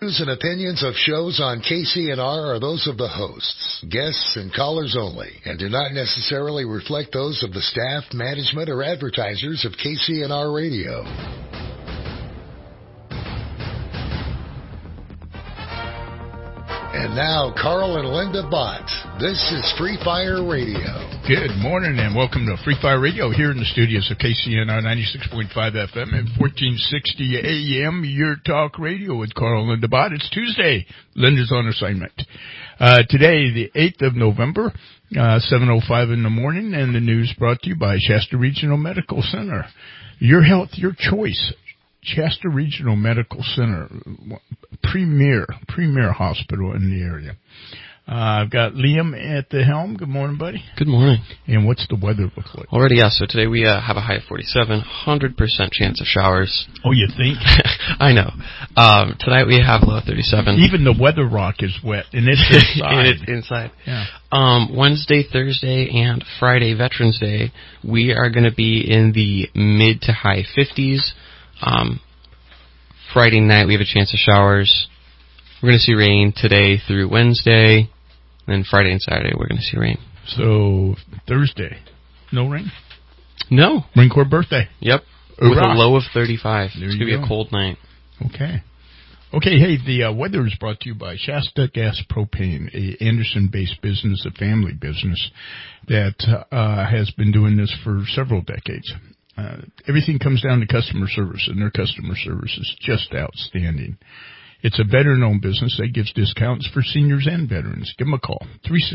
Views and opinions of shows on KCNR are those of the hosts, guests, and callers only, and do not necessarily reflect those of the staff, management, or advertisers of KCNR Radio. And now, Carl and Linda Bott. This is Free Fire Radio. Good morning and welcome to Free Fire Radio here in the studios of KCNR 96.5 FM and 1460 AM, your talk radio with Carl and Linda Bott. It's Tuesday. Linda's on assignment. Today, the 8th of November, 7:05 in the morning, and the news brought to you by Shasta Regional Medical Center. Your health, your choice. Shasta Regional Medical Center, premier hospital in the area. I've got Liam at the helm. Good morning, buddy. Good morning. And what's the weather look like? Already, yeah. So today we have a high of 47, 100% chance of showers. Oh, you think? I know. Tonight we have low 37. Even the weather rock is wet, and it's inside. It's inside. Yeah. Wednesday, Thursday, and Friday, Veterans Day, we are going to be in the mid to high 50s. Friday night we have a chance of showers. We're going to see rain today through Wednesday. Then Friday and Saturday we're going to see rain. So Thursday, no rain? No. Marine Corps birthday. Yep. Hoorah. With a low of 35. There It's going to be a cold night. Okay. Okay, hey, the weather is brought to you by Shasta Gas Propane, a Anderson-based business, a family business that has been doing this for several decades. Everything comes down to customer service, and their customer service is just outstanding. It's a veteran-owned business that gives discounts for seniors and veterans. Give them a call,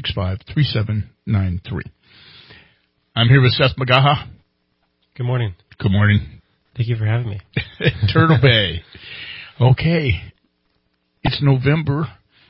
365-3793. I'm here with Seth Magaha. Good morning. Good morning. Thank you for having me. Turtle Bay. Okay. It's November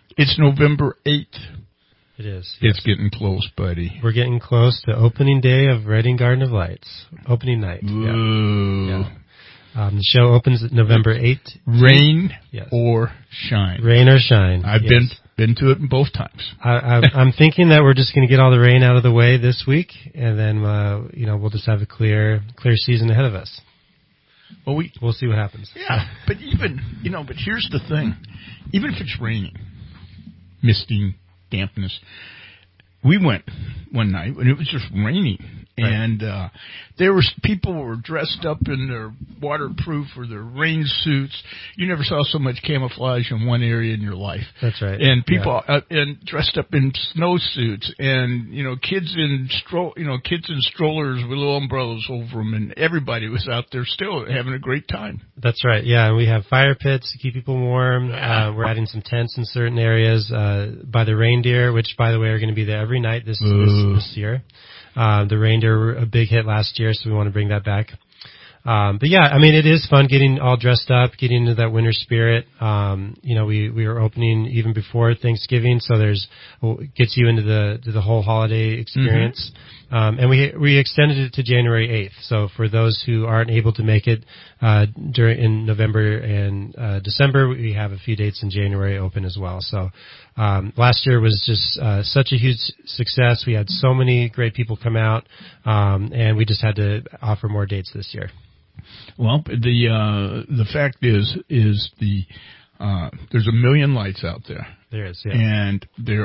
8th. It is. It's getting close, buddy. We're getting close to opening day of Reading Garden of Lights. Opening night. Ooh. Yeah. The show opens November 8th. Rain yes. or shine. Rain or shine. I've been to it both times. I'm thinking that we're just going to get all the rain out of the way this week, and then we'll just have a clear season ahead of us. Well, we'll see what happens. Yeah, but but here's the thing: even if it's raining, misting, dampness. We went one night when it was just raining, right. And people were dressed up in their waterproof or their rain suits. You never saw so much camouflage in one area in your life. That's right. And people and dressed up in snow suits, and kids in strollers with little umbrellas over them, and everybody was out there still having a great time. That's right. Yeah, and we have fire pits to keep people warm. We're adding some tents in certain areas by the reindeer, which, by the way, are going to be there every night this year. The reindeer were a big hit last year, so we want to bring that back. But yeah, I mean, it is fun getting all dressed up, getting into that winter spirit. We are opening even before Thanksgiving, so gets you into the whole holiday experience. Mm-hmm. And we extended it to January 8th. So for those who aren't able to make it in November and December, we have a few dates in January open as well. So last year was just such a huge success. We had so many great people come out, and we just had to offer more dates this year. Well, the fact is there's a million lights out there. There is, yeah. And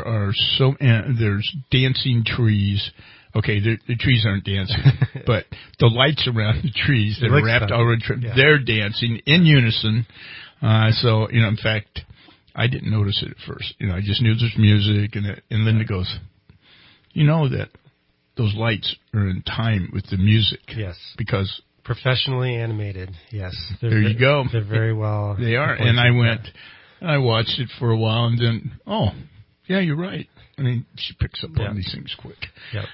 there's dancing trees. Okay, the trees aren't dancing, but the lights around the trees that are wrapped around they're dancing in unison. So in fact, I didn't notice it at first. I just knew there's music, and Linda goes, that those lights are in time with the music. Yes. Because professionally animated, yes. There you go. They're very well. They are, and I went, and I watched it for a while, and then, yeah, you're right. I mean, she picks up on these things quick. Yep.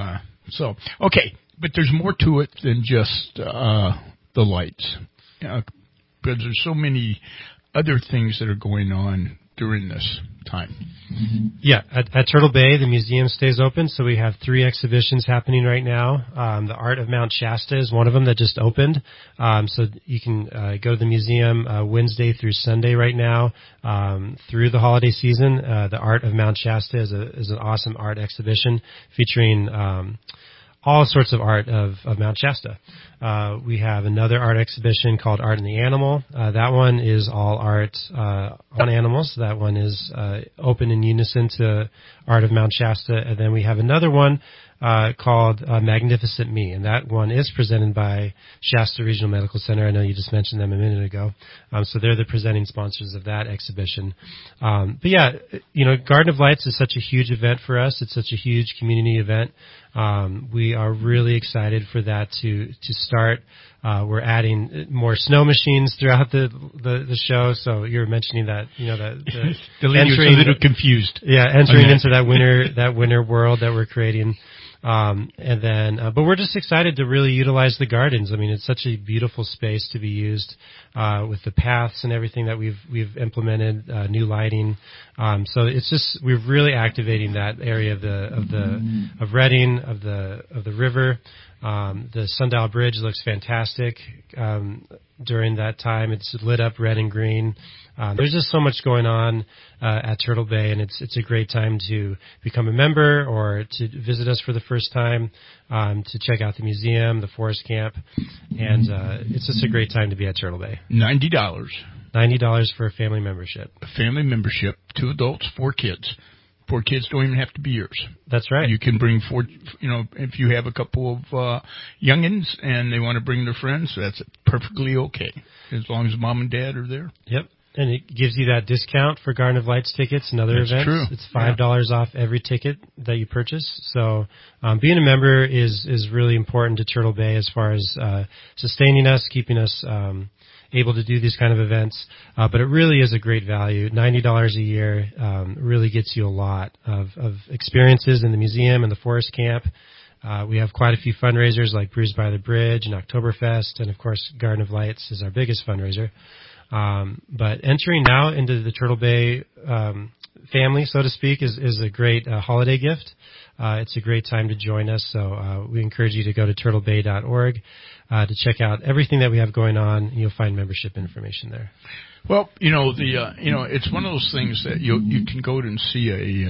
Okay, but there's more to it than just the lights, because there's so many other things that are going on during this time. Yeah, at Turtle Bay, the museum stays open, so we have 3 exhibitions happening right now. The Art of Mount Shasta is one of them that just opened. So you can go to the museum Wednesday through Sunday right now through the holiday season. The Art of Mount Shasta is an awesome art exhibition featuring all sorts of art of Mount Shasta. We have another art exhibition called Art in the Animal. That one is all art on animals. That one is open in unison to art of Mount Shasta. And then we have another one called Magnificent Me, and that one is presented by Shasta Regional Medical Center. I know you just mentioned them a minute ago. So they're the presenting sponsors of that exhibition. But yeah, Garden of Lights is such a huge event for us. It's such a huge community event. We are really excited for that to start. We're adding more snow machines throughout the show. So you're mentioning that, the lady was a little confused. Yeah, entering into that winter world that we're creating. And then, but we're just excited to really utilize the gardens. I mean, it's such a beautiful space to be used, with the paths and everything that we've implemented, new lighting. So it's just, we're really activating that area of Redding, of the river. The Sundial Bridge looks fantastic. During that time, it's lit up red and green. There's just so much going on at Turtle Bay, and it's a great time to become a member or to visit us for the first time, to check out the museum, the forest camp, and it's just a great time to be at Turtle Bay. $90. $90 for a family membership. A family membership, 2 adults, 4 kids. 4 kids don't even have to be yours. That's right. You can bring 4, if you have a couple of youngins and they want to bring their friends, that's perfectly okay, as long as mom and dad are there. Yep. And it gives you that discount for Garden of Lights tickets and other That's events. True. It's $5 off every ticket that you purchase. So being a member is really important to Turtle Bay as far as sustaining us, keeping us able to do these kind of events. But it really is a great value. $90 a year really gets you a lot of experiences in the museum and the forest camp. We have quite a few fundraisers like Brews by the Bridge and Oktoberfest, and of course Garden of Lights is our biggest fundraiser. But entering now into the Turtle Bay family, so to speak, is a great holiday gift. It's a great time to join us, so we encourage you to go to turtlebay.org to check out everything that we have going on. You'll find membership information there. Well, it's one of those things that you can go and see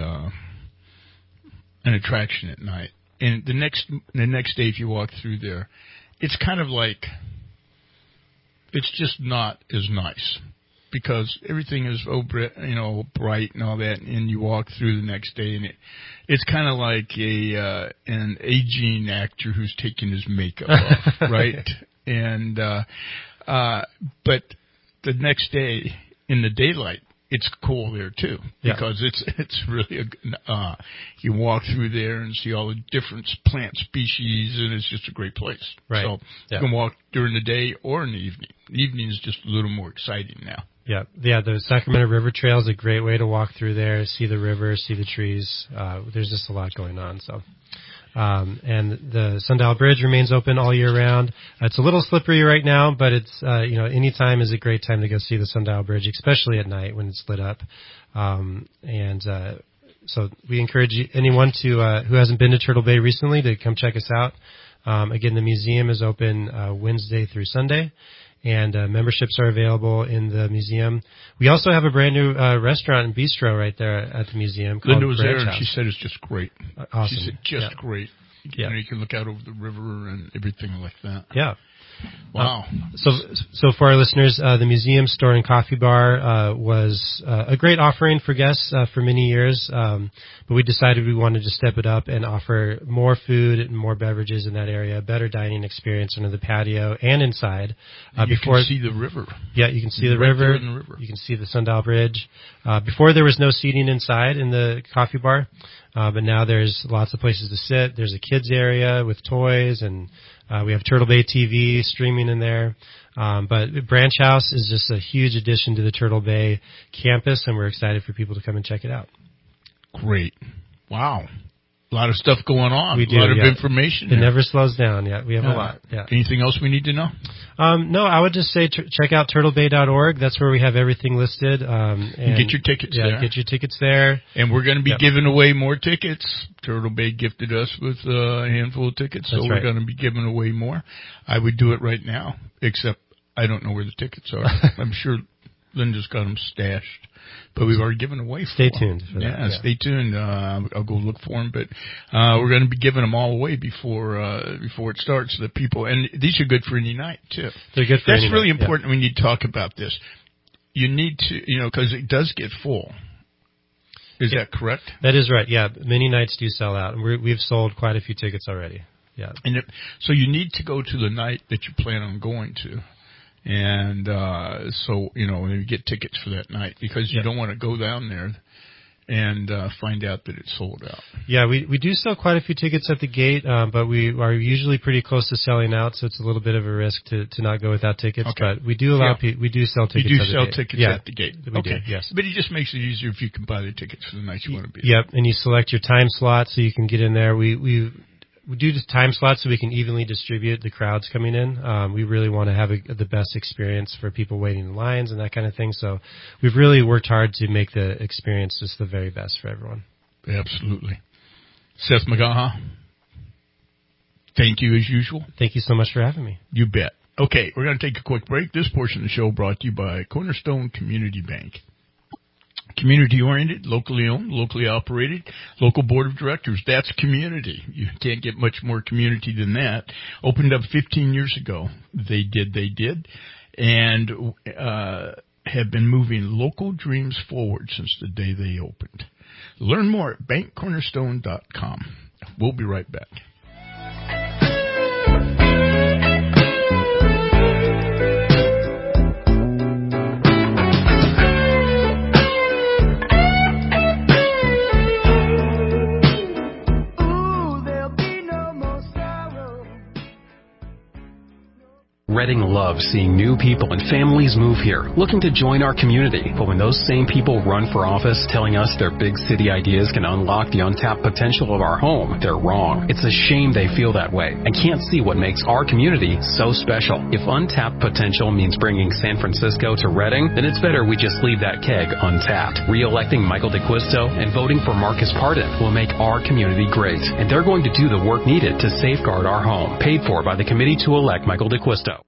an attraction at night, and the next day if you walk through there, it's kind of like, it's just not as nice because everything is bright and all that, and you walk through the next day and it's kind of like an aging actor who's taking his makeup off, right? And but the next day in the daylight, it's cool there too, because it's really you walk through there and see all the different plant species, and it's just a great place. Right. So you can walk during the day or in the evening. The evening is just a little more exciting now. Yeah. The Sacramento River Trail is a great way to walk through there, see the river, see the trees. There's just a lot going on. So. And the Sundial Bridge remains open all year round. It's a little slippery right now, but it's, any time is a great time to go see the Sundial Bridge, especially at night when it's lit up. So we encourage anyone who hasn't been to Turtle Bay recently to come check us out. Again, the museum is open, Wednesday through Sunday. And memberships are available in the museum. We also have a brand new restaurant and bistro right there at the museum called Linda was Branch there, and House. she said it's just great. Awesome. She said just great. Yeah. You can look out over the river and everything like that. Yeah. Wow. So for our listeners, the museum store and coffee bar was a great offering for guests for many years, but we decided we wanted to step it up and offer more food and more beverages in that area, a better dining experience under the patio and inside. You can see the river. Yeah, you can see the right river. there in the river. You can see the Sundial Bridge. Before there was no seating inside in the coffee bar, but now there's lots of places to sit. There's a kids area with toys, and we have Turtle Bay TV streaming in there. But Branch House is just a huge addition to the Turtle Bay campus, and we're excited for people to come and check it out. Great. Wow. A lot of stuff going on. We do, a lot of information. It never slows down. Yeah, we have a lot. Yeah. Anything else we need to know? No, I would just say check out turtlebay.org. That's where we have everything listed. And get your tickets there. Get your tickets there. And we're going to be giving away more tickets. Turtle Bay gifted us with a handful of tickets, so we're going to be giving away more. I would do it right now, except I don't know where the tickets are. I'm sure Linda's got them stashed, but we've already given away 4. Stay tuned for that. Yeah, stay tuned. I'll go look for them, but we're going to be giving them all away before it starts. The people, and these are good for any night too. They're good for any night. That's really important. We need to talk about this. You need to, because it does get full. Is that correct? That is right. Yeah, many nights do sell out, and we've sold quite a few tickets already. Yeah. And so you need to go to the night that you plan on going to. And so, you get tickets for that night because you don't want to go down there and find out that it's sold out. Yeah, we do sell quite a few tickets at the gate, but we are usually pretty close to selling out, so it's a little bit of a risk to not go without tickets. Okay. But we do allow we do sell tickets. You do sell tickets at the gate. We do, yes. But it just makes it easier if you can buy the tickets for the night you want to be. Yep, and you select your time slot so you can get in there. We do the time slots so we can evenly distribute the crowds coming in. We really want to have the best experience for people waiting in lines and that kind of thing. So we've really worked hard to make the experience just the very best for everyone. Absolutely. Seth McGaha, thank you as usual. Thank you so much for having me. You bet. Okay, we're going to take a quick break. This portion of the show brought to you by Cornerstone Community Bank. Community-oriented, locally owned, locally operated, local board of directors. That's community. You can't get much more community than that. Opened up 15 years ago. They did. And have been moving local dreams forward since the day they opened. Learn more at bankcornerstone.com. We'll be right back. Reading loves seeing new people and families move here, looking to join our community. But when those same people run for office telling us their big city ideas can unlock the untapped potential of our home, they're wrong. It's a shame they feel that way and can't see what makes our community so special. If untapped potential means bringing San Francisco to Reading, then it's better we just leave that keg untapped. Re-electing Michael DeQuisto and voting for Marcus Pardon will make our community great. And they're going to do the work needed to safeguard our home. Paid for by the committee to elect Michael DeQuisto.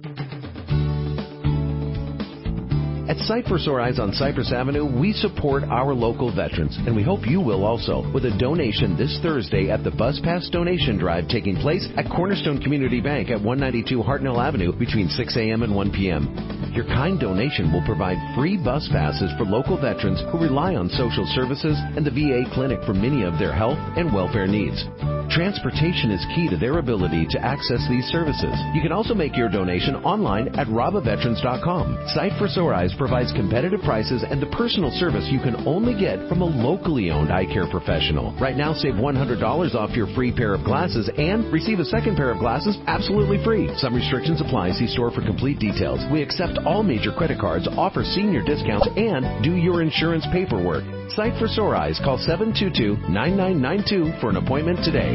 At Sight for Sore Eyes on Cypress Avenue, we support our local veterans, and we hope you will also, with a donation this Thursday at the Bus Pass Donation Drive taking place at Cornerstone Community Bank at 192 Hartnell Avenue between 6 a.m. and 1 p.m. Your kind donation will provide free bus passes for local veterans who rely on social services and the VA clinic for many of their health and welfare needs. Transportation is key to their ability to access these services. You can also make your donation online at RAVAveterans.com. Sight for Sore Eyes provides competitive prices and the personal service you can only get from a locally owned eye care professional. Right now, save $100 off your free pair of glasses and receive a second pair of glasses absolutely free. Some restrictions apply. See store for complete details. We accept all major credit cards, offer senior discounts, and do your insurance paperwork. Sight for Sore Eyes. Call 722-9992 for an appointment today.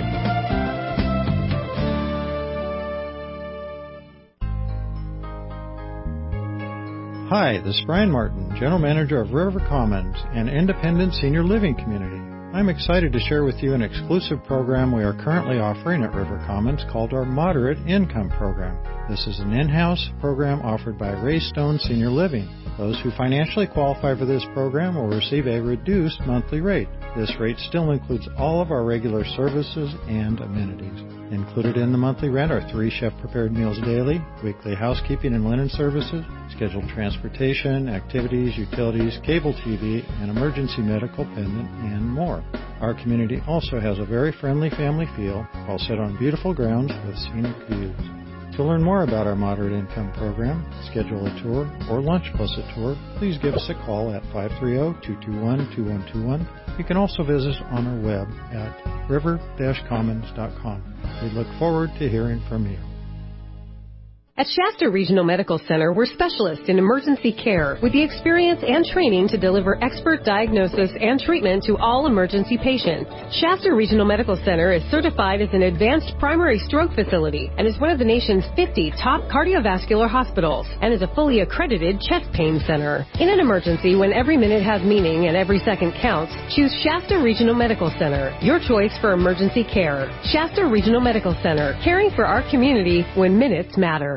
Hi, this is Brian Martin, General Manager of River Commons, an independent senior living community. I'm excited to share with you an exclusive program we are currently offering at River Commons called our Moderate Income Program. This is an in-house program offered by Ray Stone Senior Living. Those who financially qualify for this program will receive a reduced monthly rate. This rate still includes all of our regular services and amenities. Included in the monthly rent are 3 chef-prepared meals daily, weekly housekeeping and linen services, scheduled transportation, activities, utilities, cable TV, and emergency medical pendant, and more. Our community also has a very friendly family feel, all set on beautiful grounds with scenic views. To learn more about our moderate income program, schedule a tour, or lunch plus a tour, please give us a call at 530-221-2121. You can also visit us on our web at river-commons.com. We look forward to hearing from you. At Shasta Regional Medical Center, we're specialists in emergency care with the experience and training to deliver expert diagnosis and treatment to all emergency patients. Shasta Regional Medical Center is certified as an advanced primary stroke facility and is one of the nation's 50 top cardiovascular hospitals and is a fully accredited chest pain center. In an emergency, when every minute has meaning and every second counts, choose Shasta Regional Medical Center, your choice for emergency care. Shasta Regional Medical Center, caring for our community when minutes matter.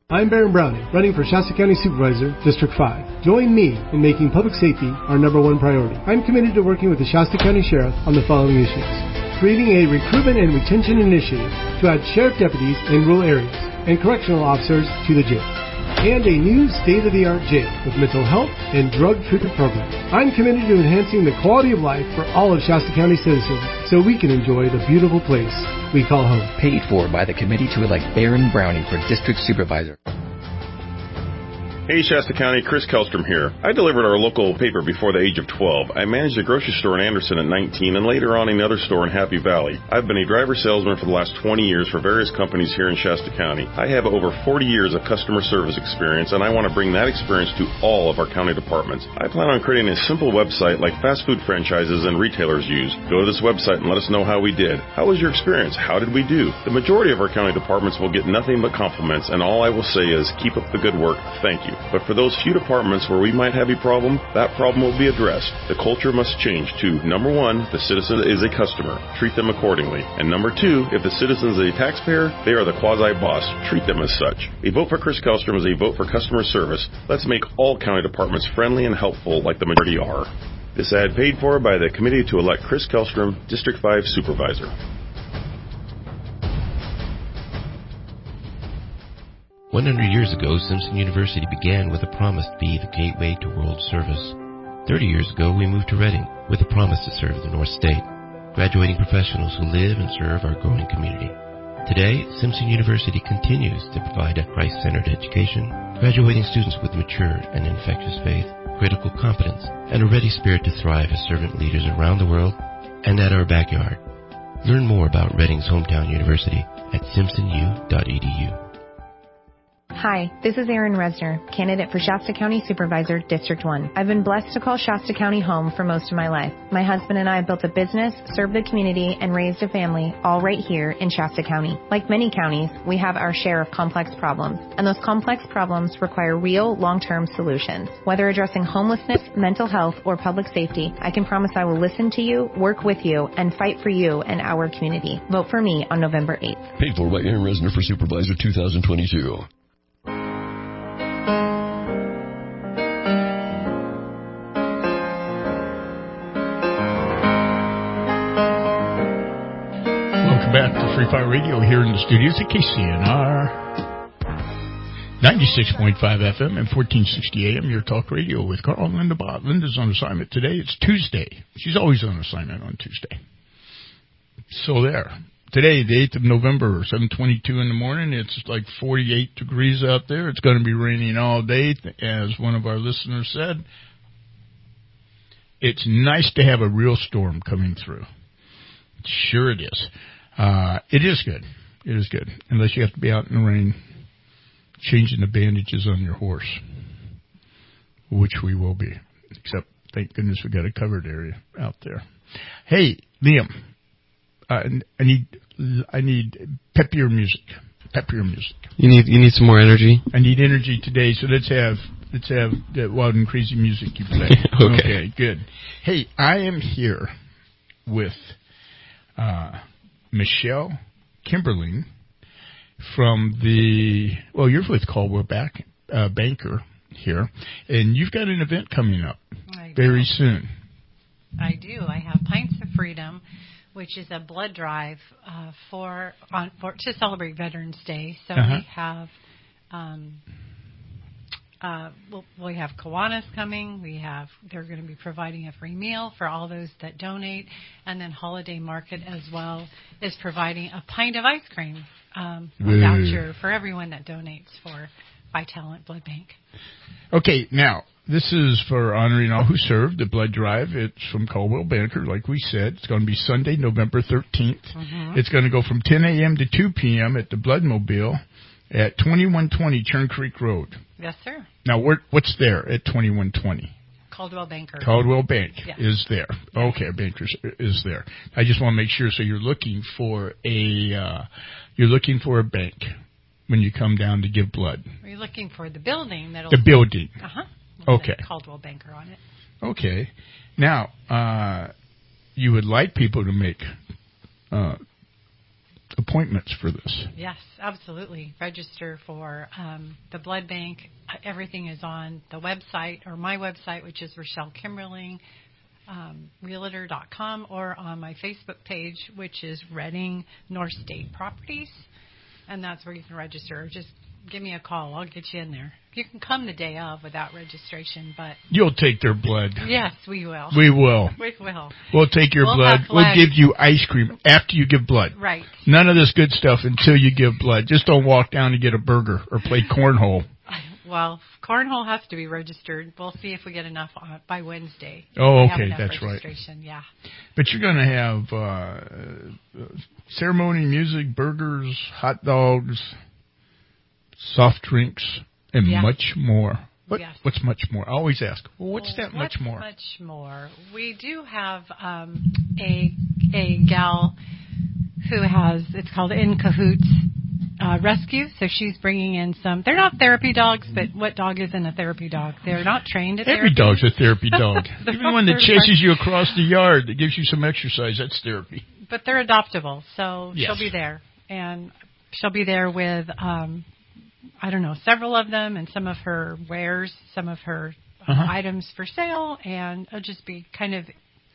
I'm Baron Browning, running for Shasta County Supervisor, District 5. Join me in making public safety our #1 priority. I'm committed to working with the Shasta County Sheriff on the following issues. Creating a recruitment and retention initiative to add sheriff deputies in rural areas and correctional officers to the jail. And a new state-of-the-art jail with mental health and drug treatment programs. I'm committed to enhancing the quality of life for all of Shasta County citizens so we can enjoy the beautiful place we call home. Paid for by the committee to elect Baron Browning for District Supervisor. Hey, Shasta County, Chris Kellstrom here. I delivered our local paper before the age of 12. I managed a grocery store in Anderson at 19 and later on another store in Happy Valley. I've been a driver salesman for the last 20 years for various companies here in Shasta County. I have over 40 years of customer service experience and I want to bring that experience to all of our county departments. I plan on creating a simple website like fast food franchises and retailers use. Go to this website and let us know how we did. How was your experience? How did we do? The majority of our county departments will get nothing but compliments and all I will say is keep up the good work. Thank you. But for those few departments where we might have a problem, that problem will be addressed. The culture must change to, number 1, the citizen is a customer. Treat them accordingly. And number 2, if the citizen is a taxpayer, they are the quasi-boss. Treat them as such. A vote for Chris Kellstrom is a vote for customer service. Let's make all county departments friendly and helpful like the majority are. This ad paid for by the committee to elect Chris Kellstrom, District 5 Supervisor. 100 years ago, Simpson University began with a promise to be the gateway to world service. 30 years ago, we moved to Reading with a promise to serve the North State, graduating professionals who live and serve our growing community. Today, Simpson University continues to provide a Christ-centered education, graduating students with mature and infectious faith, critical competence, and a ready spirit to thrive as servant leaders around the world and at our backyard. Learn more about Reading's hometown university at simpsonu.edu. Hi, this is Erin Resner, candidate for Shasta County Supervisor, District 1. I've been blessed to call Shasta County home for most of my life. My husband and I built a business, served the community, and raised a family, all right here in Shasta County. Like many counties, we have our share of complex problems, and those complex problems require real, long-term solutions. Whether addressing homelessness, mental health, or public safety, I can promise I will listen to you, work with you, and fight for you and our community. Vote for me on November 8th. Paid for by Erin Resner for Supervisor 2022. Back to Free Fire Radio here in the studios at KCNR 96.5 FM and 1460 AM, your talk radio with Carl and Linda Bott. Linda's on assignment today. It's Tuesday. She's always on assignment on Tuesday. So there. Today, the 8th of November, 7:22 in the morning. It's like 48 degrees out there. It's going to be raining all day, as one of our listeners said. It's nice to have a real storm coming through. Sure it is. It is good. It is good. Unless you have to be out in the rain changing the bandages on your horse, which we will be. Except, thank goodness we got a covered area out there. Hey, Liam, I need peppier music. Peppier music. You need some more energy? I need energy today, so let's have that wild and crazy music you play. Okay, good. Hey, I am here with Michelle Kimberling from you're with Caldwell Banker here, and you've got an event coming up very soon. I do. I have Pints of Freedom, which is a blood drive to celebrate Veterans Day. So we have we have Kiwanis coming. They're going to be providing a free meal for all those that donate, and then Holiday Market as well is providing a pint of ice cream voucher for everyone that donates for Vitalent Blood Bank. Okay, now this is for honoring all who served the blood drive. It's from Caldwell Banker, like we said. It's going to be Sunday, November 13th. Mm-hmm. It's going to go from 10 a.m. to 2 p.m. at the Bloodmobile at 2120 Churn Creek Road. Yes, sir. Now, what's there at 2120? Caldwell Banker. Caldwell Bank is there. Okay, Banker is there. I just want to make sure. So you're looking for a bank when you come down to give blood. Are you looking for the building? The building. Okay. Caldwell Banker on it. Okay. Now, you would like people to make appointments for this. Yes, absolutely. Register for the blood bank. Everything is on the website, or my website, which is Rochelle Kimberling, realtor.com, or on my Facebook page, which is Reading North State Properties. And that's where you can register. Just give me a call. I'll get you in there. You can come the day of without registration, but... You'll take their blood. Yes, we will. We will. We will. We'll take your blood. We'll give you ice cream after you give blood. Right. None of this good stuff until you give blood. Just don't walk down and get a burger or play cornhole. Well, cornhole has to be registered. We'll see if we get enough by Wednesday. Oh, okay, that's right. Yeah. But you're going to have ceremony, music, burgers, hot dogs, soft drinks, and much more. What's much more? I always ask, well, what's much more? Much more. We do have a gal who has, it's called In Cahoots Rescue. So she's bringing in some, they're not therapy dogs, but what dog isn't a therapy dog? They're not trained at therapy. Every dog's a therapy dog. Even one that chases you across the yard, that gives you some exercise, that's therapy. But they're adoptable, so yes. She'll be there. And she'll be there with, I don't know, several of them and some of her wares, some of her items for sale, and it'll just be kind of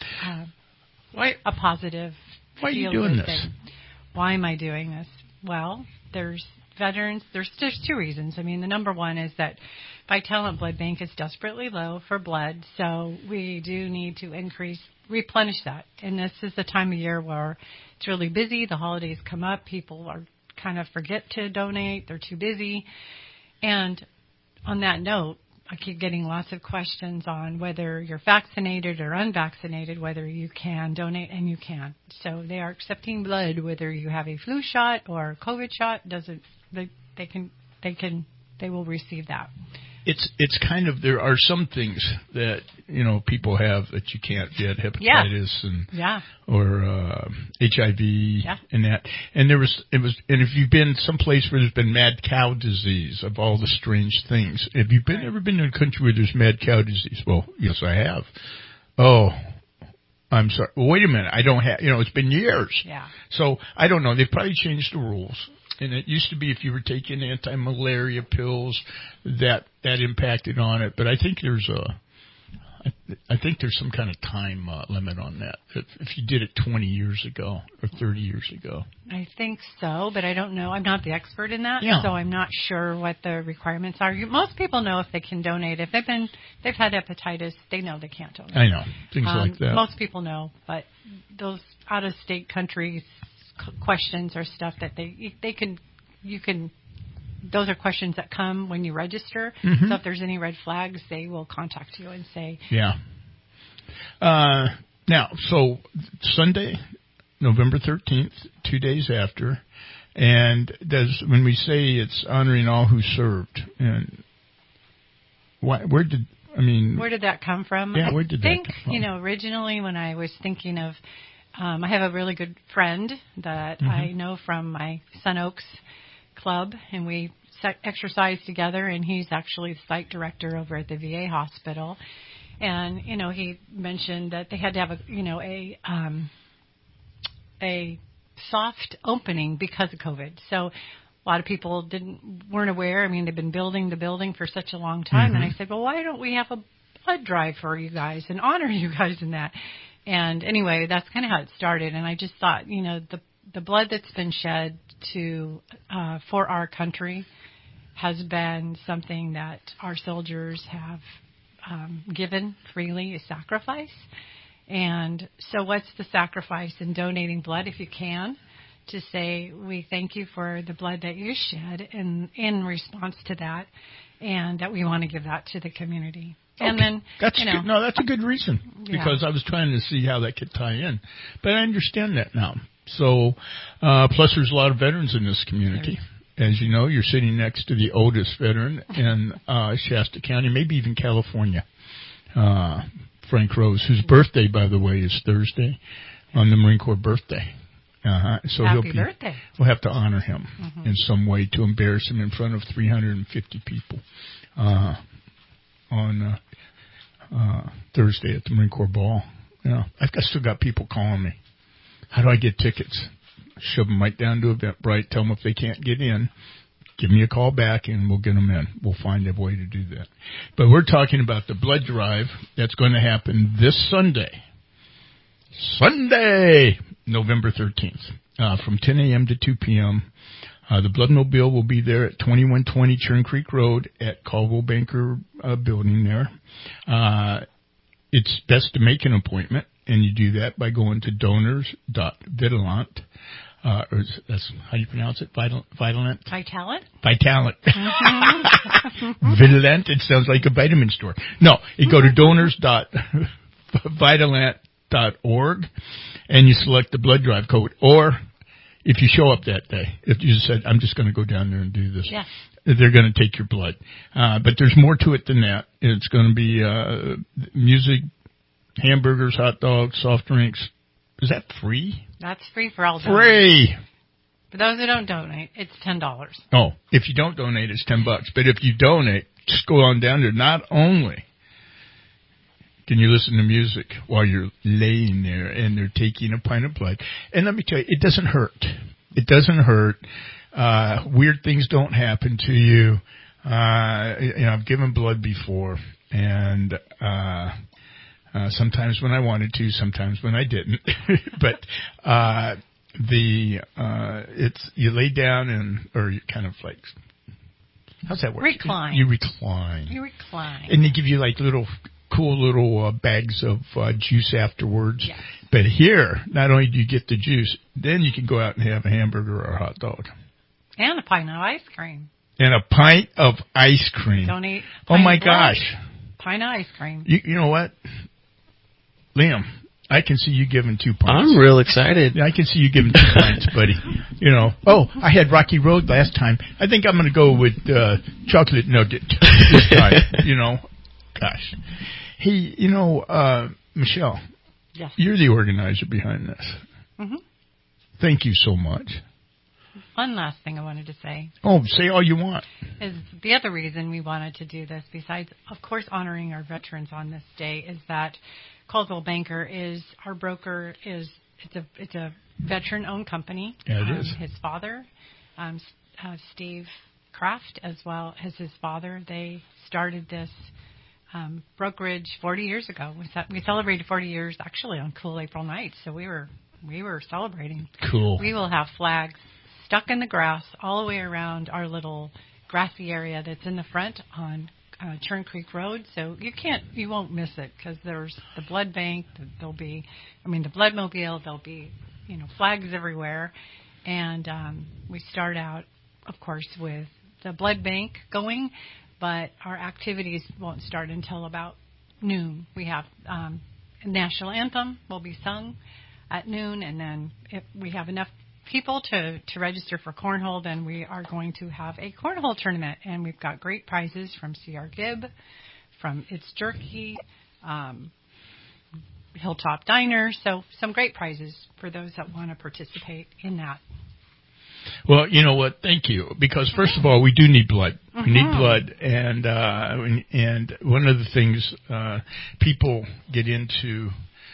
a positive. Why are you doing this? Thing. Why am I doing this? Well, there's veterans. There's two reasons. I mean, the number one is that Vitalant Blood Bank is desperately low for blood, so we do need to replenish that. And this is the time of year where it's really busy. The holidays come up. People are kind of forget to donate. They're too busy. And on that note, I keep getting lots of questions on whether you're vaccinated or unvaccinated, whether you can donate, and you can. So they are accepting blood, whether you have a flu shot or a COVID shot. They will receive that. It's kind of, there are some things that, you know, people have that you can't get, hepatitis or HIV and that. And and if you've been someplace where there's been mad cow disease, of all the strange things, have you ever been in a country where there's mad cow disease? Well, yes, I have. Oh, I'm sorry. Well, wait a minute. I don't have, it's been years. Yeah. So I don't know. They've probably changed the rules. And it used to be if you were taking anti-malaria pills, that impacted on it. But I think there's some kind of time limit on that. If you did it 20 years ago or 30 years ago. I think so, but I don't know. I'm not the expert in that, so I'm not sure what the requirements are. Most people know if they can donate. If they've had hepatitis, they know they can't donate. I know, things like that. Most people know, but those out-of-state countries questions or stuff that those are questions that come when you register. Mm-hmm. So if there's any red flags, they will contact you and say. Yeah. Now, so Sunday, November 13th, 2 days after, and when we say it's honoring all who served, and where did that come from? Yeah, where did that come from? Originally when I was thinking of, I have a really good friend that I know from my Sun Oaks Club, and we exercise together, and he's actually the site director over at the VA hospital. And, he mentioned that they had to have a soft opening because of COVID. So a lot of people weren't aware. I mean, they've been building the building for such a long time. And I said, well, why don't we have a blood drive for you guys and honor you guys in that? And anyway, that's kind of how it started. And I just thought, the blood that's been shed for our country has been something that our soldiers have given freely, a sacrifice. And so what's the sacrifice in donating blood if you can? To say we thank you for the blood that you shed in response to that, and that we want to give that to the community. And then that's good. No, that's a good reason, because I was trying to see how that could tie in, but I understand that now. So, plus there's a lot of veterans in this community. As you know, you're sitting next to the oldest veteran in Shasta County, maybe even California, Frank Rose, whose birthday, by the way, is Thursday, on the Marine Corps birthday. So Happy birthday. We'll have to honor him in some way to embarrass him in front of 350 people on Thursday at the Marine Corps Ball. I've still got people calling me. How do I get tickets? shove them right down to Eventbrite, tell them if they can't get in, give me a call back, and we'll get them in. We'll find a way to do that. But we're talking about the blood drive that's going to happen this Sunday, November 13th, from 10 a.m. to 2 p.m. The Bloodmobile will be there at 2120 Churn Creek Road at Caldwell Banker building there. It's best to make an appointment, and you do that by going to donors.vitalant. That's how you pronounce it? Vitalant? Vitalant? Vitalant. Vitalant. It sounds like a vitamin store. No, you go to donors.vitalant.org, and you select the blood drive code. Or if you show up that day, if you said, I'm just going to go down there and do this, yeah, they're going to take your blood. But there's more to it than that. It's going to be music, hamburgers, hot dogs, soft drinks. Is that free? That's free for all. Free. For those who don't donate, it's $10. Oh, if you don't donate, it's $10. But if you donate, just go on down there. Not only can you listen to music while you're laying there and they're taking a pint of blood, and let me tell you, it doesn't hurt. It doesn't hurt. Weird things don't happen to you. I've given blood before, and sometimes when I wanted to, sometimes when I didn't. But it's you lay down or you kind of like, how's that work? Recline. You recline. And they give you like cool little bags of juice afterwards. Yes. But here, not only do you get the juice, then you can go out and have a hamburger or a hot dog. And a pint of ice cream. And a pint of ice cream. Donate. Oh my gosh. Pint of ice cream. You know what? Liam, I can see you giving 2 pints. I'm real excited. I can see you giving 2 pints, buddy. I had Rocky Road last time. I think I'm going to go with chocolate nugget this time. Gosh. Hey, Michelle. Yes. You're the organizer behind this. Mm-hmm. Thank you so much. One last thing I wanted to say. Oh, say all you want. Is the other reason we wanted to do this, besides, of course, honoring our veterans on this day, is that Caldwell Banker is our broker. It's a veteran-owned company. Yeah, it is. His father, Steve Kraft, as well as his father, they started this brokerage 40 years ago. We celebrated 40 years actually on cool April night, so we were celebrating. Cool. We will have flags stuck in the grass all the way around our little grassy area that's in the front on Churn Creek Road, so you won't miss it because there's the blood bank. There'll be, the Bloodmobile. There'll be, flags everywhere, and we start out, of course, with the blood bank going, but our activities won't start until about noon. We have national anthem will be sung at noon, and then if we have enough people to register for cornhole, then we are going to have a cornhole tournament, and we've got great prizes from C.R. Gibb, from It's Jerky, Hilltop Diner, so some great prizes for those that want to participate in that. Well, you know what? Thank you. Because first of all, we do need blood. Mm-hmm. We need blood, and one of the things people get into,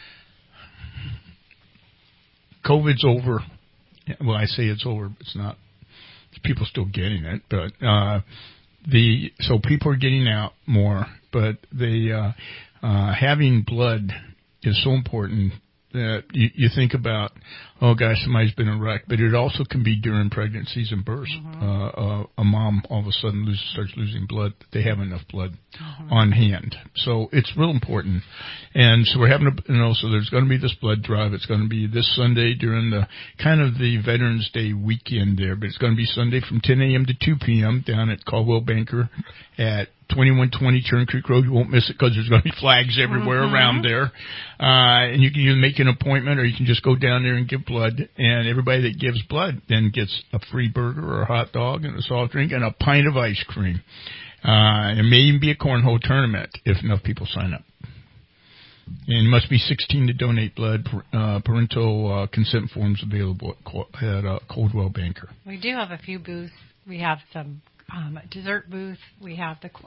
COVID's over. Well, I say it's over. It's not. People still getting it, but so people are getting out more. But having blood is so important that you think about, oh gosh, somebody's been in a wreck, but it also can be during pregnancies and births. Mm-hmm. A mom all of a sudden starts losing blood. They have enough blood on hand, so it's real important. And so we're having so there's going to be this blood drive. It's going to be this Sunday during the kind of the Veterans Day weekend there, but it's going to be Sunday from 10 a.m. to 2 p.m. down at Caldwell Banker at 2120 Churn Creek Road. You won't miss it because there's going to be flags everywhere around there. And you can either make an appointment or you can just go down there and give blood. And everybody that gives blood then gets a free burger or a hot dog and a soft drink and a pint of ice cream. It may even be a cornhole tournament if enough people sign up. And you must be 16 to donate blood. Parental consent forms available at Caldwell Banker. We do have a few booths. We have some dessert booth. We have the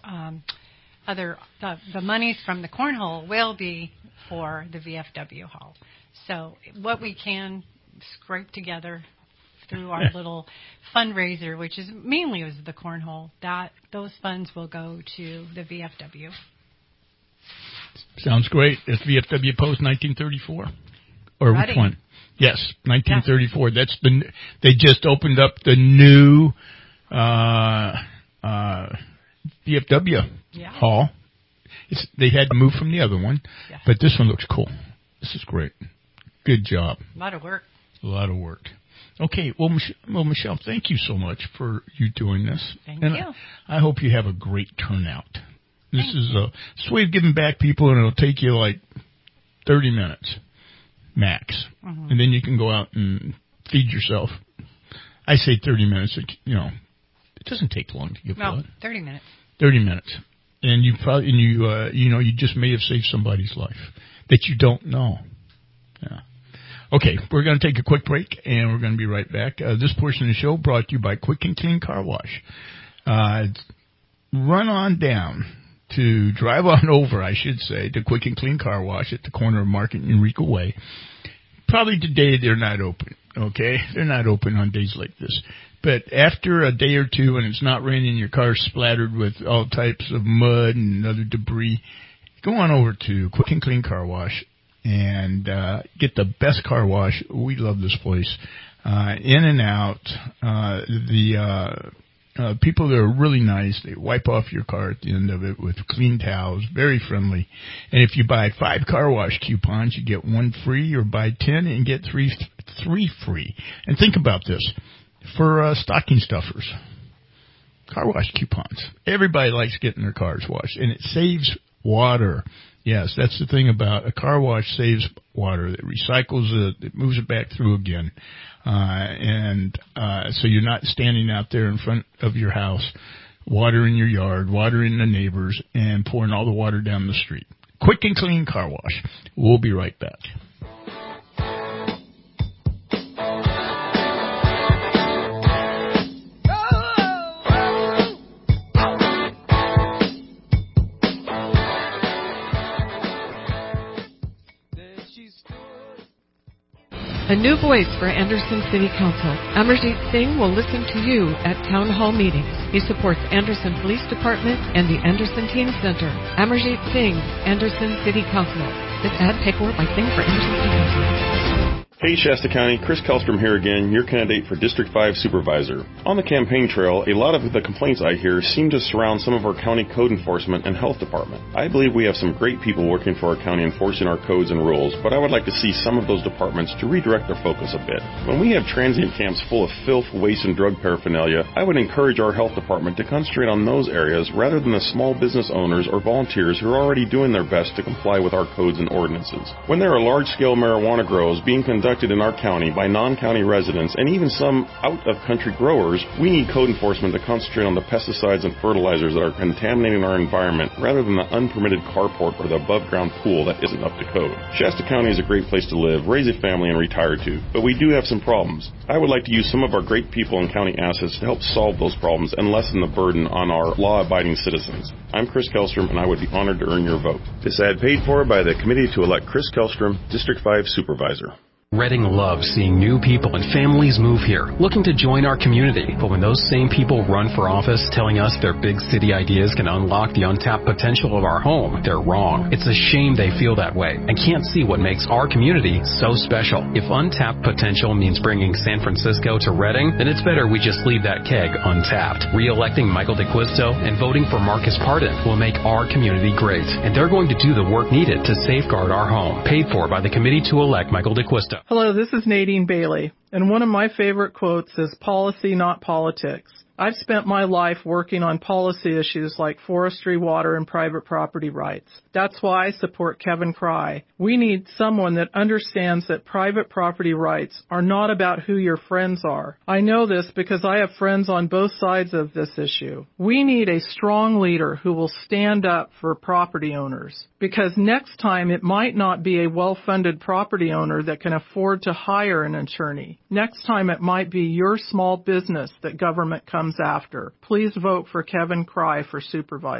the monies from the cornhole will be for the VFW hall. So what we can scrape together through our little fundraiser, which is mainly was the cornhole, those funds will go to the VFW. Sounds great. It's VFW Post 1934. Or Ready. Which one? Yes, 1934. Yeah. That's they just opened up the new VFW hall. They had to move from the other one, but this one looks cool. This is great. Good job. A lot of work. A lot of work. Okay, well, Michelle, thank you so much for you doing this. Thank you. I hope you have a great turnout. This is a way of giving back people, and it'll take you like 30 minutes max. Mm-hmm. And then you can go out and feed yourself. I say 30 minutes, it doesn't take long to give blood. 30 minutes. 30 minutes. And you you just may have saved somebody's life that you don't know. Yeah. Okay, we're going to take a quick break, and we're going to be right back. This portion of the show brought to you by Quick and Clean Car Wash. Run on down to drive on over, I should say, to Quick and Clean Car Wash at the corner of Market and Eureka Way. Probably today they're not open, okay? They're not open on days like this. But after a day or two and it's not raining, your car's splattered with all types of mud and other debris, go on over to Quick and Clean Car Wash and get the best car wash. We love this place. In and out. The people there are really nice. They wipe off your car at the end of it with clean towels, very friendly. And if you buy 5 car wash coupons, you get 1 free, or buy 10 and get 3 free. And think about this. For stocking stuffers, car wash coupons. Everybody likes getting their cars washed, and it saves water. Yes, that's the thing about a car wash, saves water. It recycles it, it moves it back through again. So you're not standing out there in front of your house, watering your yard, watering the neighbors, and pouring all the water down the street. Quick and Clean Car Wash. We'll be right back. A new voice for Anderson City Council. Amarjeet Singh will listen to you at town hall meetings. He supports Anderson Police Department and the Anderson Teen Center. Amarjeet Singh, Anderson City Council. This ad paid for by Singh for Anderson City Council. Hey Shasta County, Chris Kellstrom here again, your candidate for District 5 Supervisor. On the campaign trail, a lot of the complaints I hear seem to surround some of our county code enforcement and health department. I believe we have some great people working for our county enforcing our codes and rules, but I would like to see some of those departments to redirect their focus a bit. When we have transient camps full of filth, waste, and drug paraphernalia, I would encourage our health department to concentrate on those areas rather than the small business owners or volunteers who are already doing their best to comply with our codes and ordinances. When there are large-scale marijuana grows being conducted in our county by non-county residents and even some out-of-country growers, we need code enforcement to concentrate on the pesticides and fertilizers that are contaminating our environment rather than the unpermitted carport or the above-ground pool that isn't up to code. Shasta County is a great place to live, raise a family, and retire to, but we do have some problems. I would like to use some of our great people and county assets to help solve those problems and lessen the burden on our law-abiding citizens. I'm Chris Kellstrom, and I would be honored to earn your vote. This ad paid for by the committee to elect Chris Kellstrom, District 5 Supervisor. Reading loves seeing new people and families move here, looking to join our community. But when those same people run for office telling us their big city ideas can unlock the untapped potential of our home, they're wrong. It's a shame they feel that way and can't see what makes our community so special. If untapped potential means bringing San Francisco to Reading, then it's better we just leave that keg untapped. Re-electing Michael DeQuisto and voting for Marcus Pardon will make our community great. And they're going to do the work needed to safeguard our home. Paid for by the committee to elect Michael DeQuisto. Hello, this is Nadine Bailey, and one of my favorite quotes is policy, not politics. I've spent my life working on policy issues like forestry, water, and private property rights. That's why I support Kevin Cry. We need someone that understands that private property rights are not about who your friends are. I know this because I have friends on both sides of this issue. We need a strong leader who will stand up for property owners, because next time it might not be a well-funded property owner that can afford to hire an attorney. Next time it might be your small business that government comes after. Please vote for Kevin Cry for supervisor.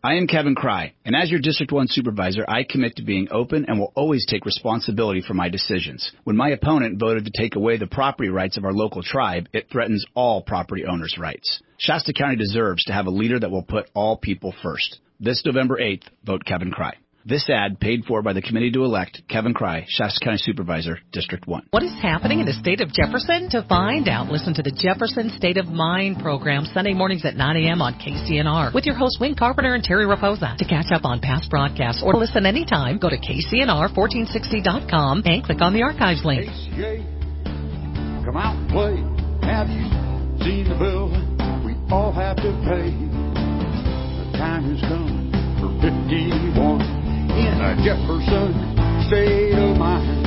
I am Kevin Cry, and as your District 1 supervisor, I commit to being open and will always take responsibility for my decisions. When my opponent voted to take away the property rights of our local tribe, it threatens all property owners' rights. Shasta County deserves to have a leader that will put all people first. This November 8th, vote Kevin Cry. This ad paid for by the committee to elect Kevin Cry, Shasta County Supervisor, District 1. What is happening in the state of Jefferson? To find out, listen to the Jefferson State of Mind program Sunday mornings at 9 a.m. on KCNR with your hosts Wayne Carpenter and Terry Raposa. To catch up on past broadcasts or listen anytime, go to KCNR1460.com and click on the archives link. ACA, come out and play. Have you seen the bill we all have to pay? The time has come for 51. In a Jefferson state of mind.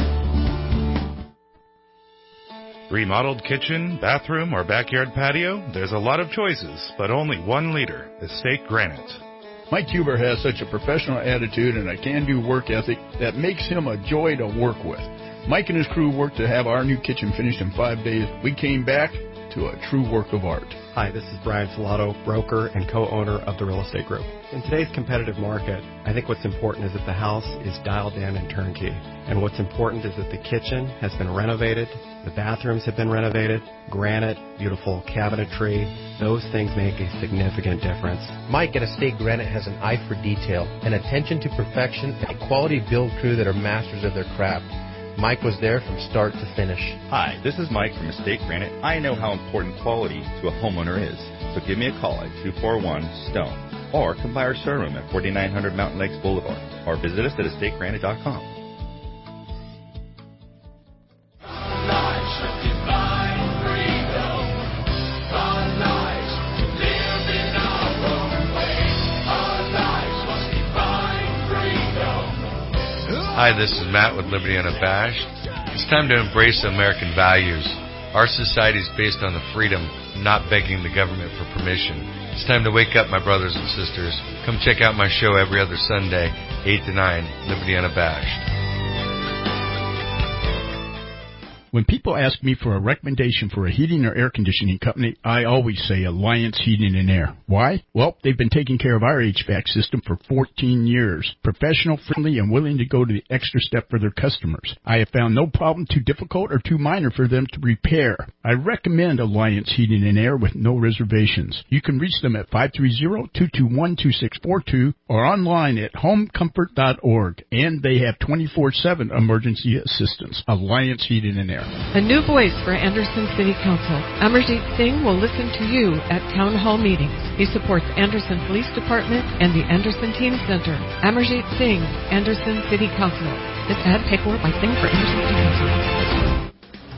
Remodeled kitchen, bathroom, or backyard patio? There's a lot of choices, but only one leader, Estate Granite. Mike Huber has such a professional attitude and a can-do work ethic that makes him a joy to work with. Mike and his crew worked to have our new kitchen finished in 5 days. We came back to a true work of art. Hi, this is Brian Salato, broker and co-owner of the Real Estate Group. In today's competitive market, I think what's important is that the house is dialed in and turnkey. And what's important is that the kitchen has been renovated, the bathrooms have been renovated, granite, beautiful cabinetry. Those things make a significant difference. Mike at Estate Granite has an eye for detail, an attention to perfection, and a quality build crew that are masters of their craft. Mike was there from start to finish. Hi, this is Mike from Estate Granite. I know how important quality to a homeowner is, so give me a call at 241-STONE or come by our showroom at 4900 Mountain Lakes Boulevard or visit us at estategranite.com. Hi, this is Matt with Liberty Unabashed. It's time to embrace American values. Our society is based on the freedom, not begging the government for permission. It's time to wake up, my brothers and sisters. Come check out my show every other Sunday, 8 to 9, Liberty Unabashed. When people ask me for a recommendation for a heating or air conditioning company, I always say Alliance Heating and Air. Why? Well, they've been taking care of our HVAC system for 14 years. Professional, friendly, and willing to go to the extra step for their customers. I have found no problem too difficult or too minor for them to repair. I recommend Alliance Heating and Air with no reservations. You can reach them at 530-221-2642 or online at homecomfort.org. And they have 24/7 emergency assistance. Alliance Heating and Air. A new voice for Anderson City Council. Amarjeet Singh will listen to you at town hall meetings. He supports Anderson Police Department and the Anderson Teen Center. Amarjeet Singh, Anderson City Council. This ad paid for by Singh for Anderson City Council.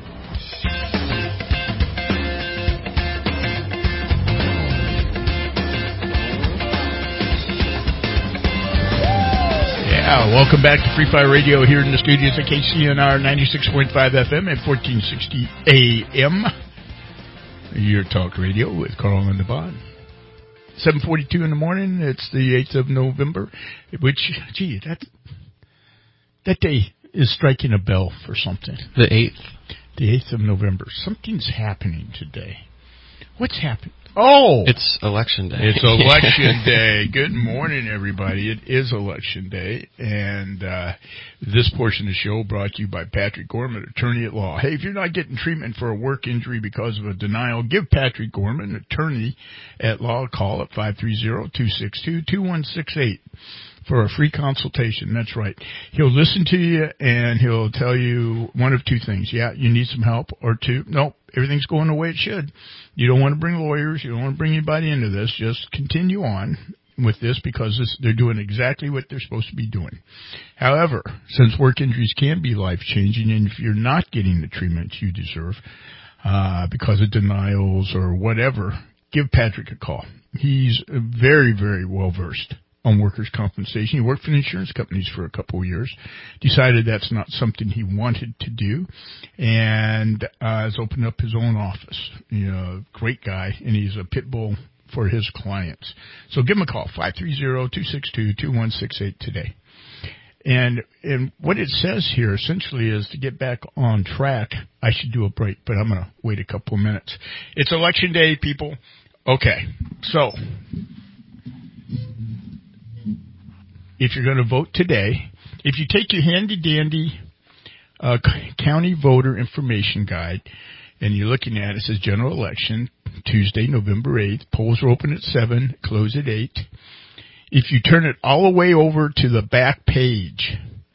Welcome back to Free Fire Radio here in the studios at KCNR 96.5 FM at 1460 AM. Your talk radio with Carl and Devon. 7:42 in the morning. It's the 8th of November, which, gee, that day is striking a bell for something. The 8th. The 8th of November. Something's happening today. What's happening? Oh! It's Election Day. It's Election Day. Good morning, everybody. It is Election Day, and this portion of the show brought to you by Patrick Gorman, attorney at law. Hey, if you're not getting treatment for a work injury because of a denial, give Patrick Gorman, attorney at law, a call at 530-262-2168. For a free consultation. That's right. He'll listen to you and he'll tell you one of two things. Yeah, you need some help, or two, nope, everything's going the way it should. You don't want to bring lawyers. You don't want to bring anybody into this. Just continue on with this because they're doing exactly what they're supposed to be doing. However, since work injuries can be life-changing, and if you're not getting the treatment you deserve because of denials or whatever, give Patrick a call. He's very, very well-versed on workers' compensation. He worked for insurance companies for a couple of years, decided that's not something he wanted to do, and has opened up his own office. Great guy, and he's a pit bull for his clients. So give him a call, 530-262-2168 today. And what it says here essentially is to get back on track, I should do a break, but I'm going to wait a couple of minutes. It's Election Day, people. Okay, so if you're going to vote today, if you take your handy-dandy county voter information guide and you're looking at it, says general election, Tuesday, November 8th. Polls are open at 7, close at 8. If you turn it all the way over to the back page,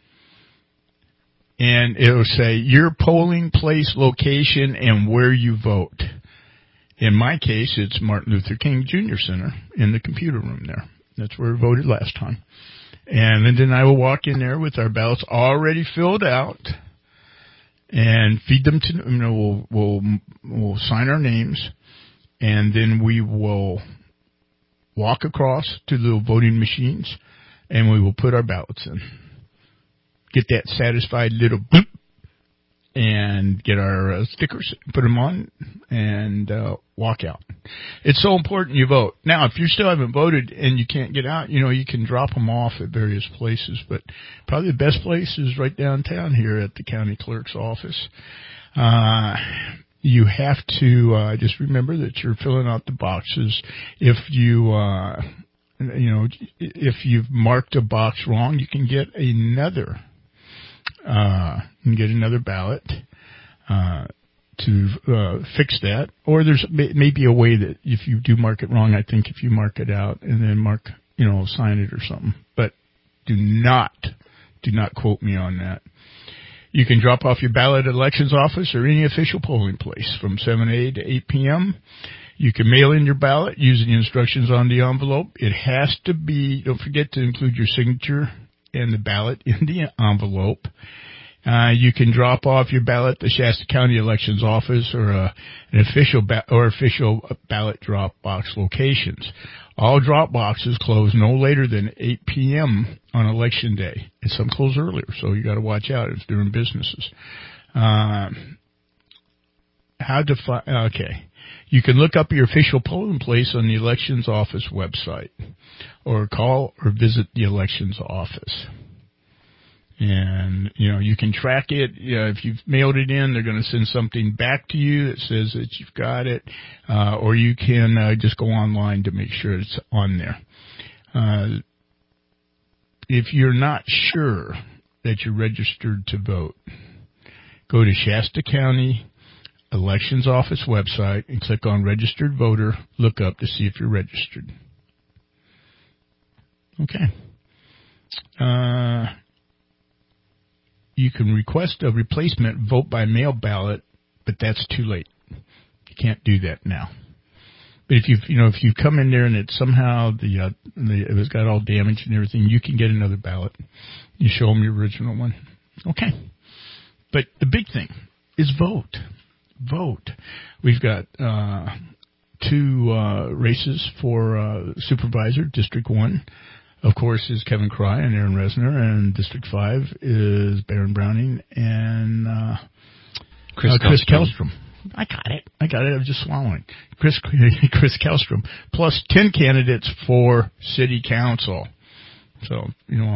and it'll say your polling place location and where you vote. In my case, it's Martin Luther King Jr. Center in the computer room there. That's where we voted last time. And Linda and I will walk in there with our ballots already filled out and feed them to, we'll sign our names, and then we will walk across to the voting machines and we will put our ballots in. Get that satisfied little boop and get our stickers, put them on, and walk out. It's so important you vote. Now, if you still haven't voted and you can't get out, you can drop them off at various places, but probably the best place is right downtown here at the county clerk's office. You have to just remember that you're filling out the boxes. If if you've marked a box wrong, you can get another ballot to fix that. Or there's maybe a way that if you do mark it wrong, I think if you mark it out and then sign it or something. But do not quote me on that. You can drop off your ballot at elections office or any official polling place from 7 a.m. to 8 p.m. You can mail in your ballot using the instructions on the envelope. It has to be, don't forget to include your signature and the ballot in the envelope. You can drop off your ballot at the Shasta County Elections Office or an official ballot drop box locations. All drop boxes close no later than 8 p.m. on Election Day. And some close earlier, so you got to watch out. It's during businesses. Okay. You can look up your official polling place on the Elections Office website or call or visit the Elections Office. And, you can track it. If you've mailed it in, they're going to send something back to you that says that you've got it. Or you can just go online to make sure it's on there. If you're not sure that you're registered to vote, go to Shasta County Elections Office website and click on Registered Voter. Look up to see if you're registered. Okay. You can request a replacement vote by mail ballot, but that's too late. You can't do that now. But if you come in there and it somehow it was got all damaged and everything, you can get another ballot. You show them your original one. Okay. But the big thing is vote. Vote. We've got 2 races for supervisor, District 1. Of course, is Kevin Cry and Aaron Resner, and District 5 is Baron Browning and Chris Kellstrom. I got it. I was just swallowing. Chris Kellstrom, plus 10 candidates for City Council. So,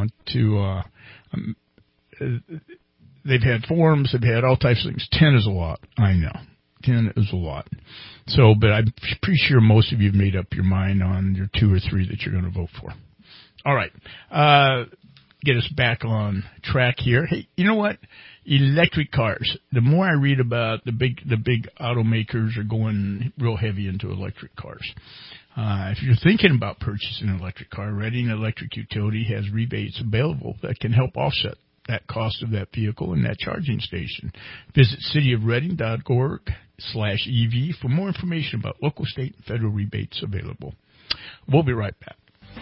they've had forums, they've had all types of things. 10 is a lot. I know. 10 is a lot. So, but I'm pretty sure most of you have made up your mind on your 2 or 3 that you're going to vote for. All right. Get us back on track here. Hey, you know what? Electric cars. The more I read about the big automakers are going real heavy into electric cars. If you're thinking about purchasing an electric car, Reading Electric Utility has rebates available that can help offset that cost of that vehicle and that charging station. Visit cityofreading.org/EV for more information about local, state, and federal rebates available. We'll be right back.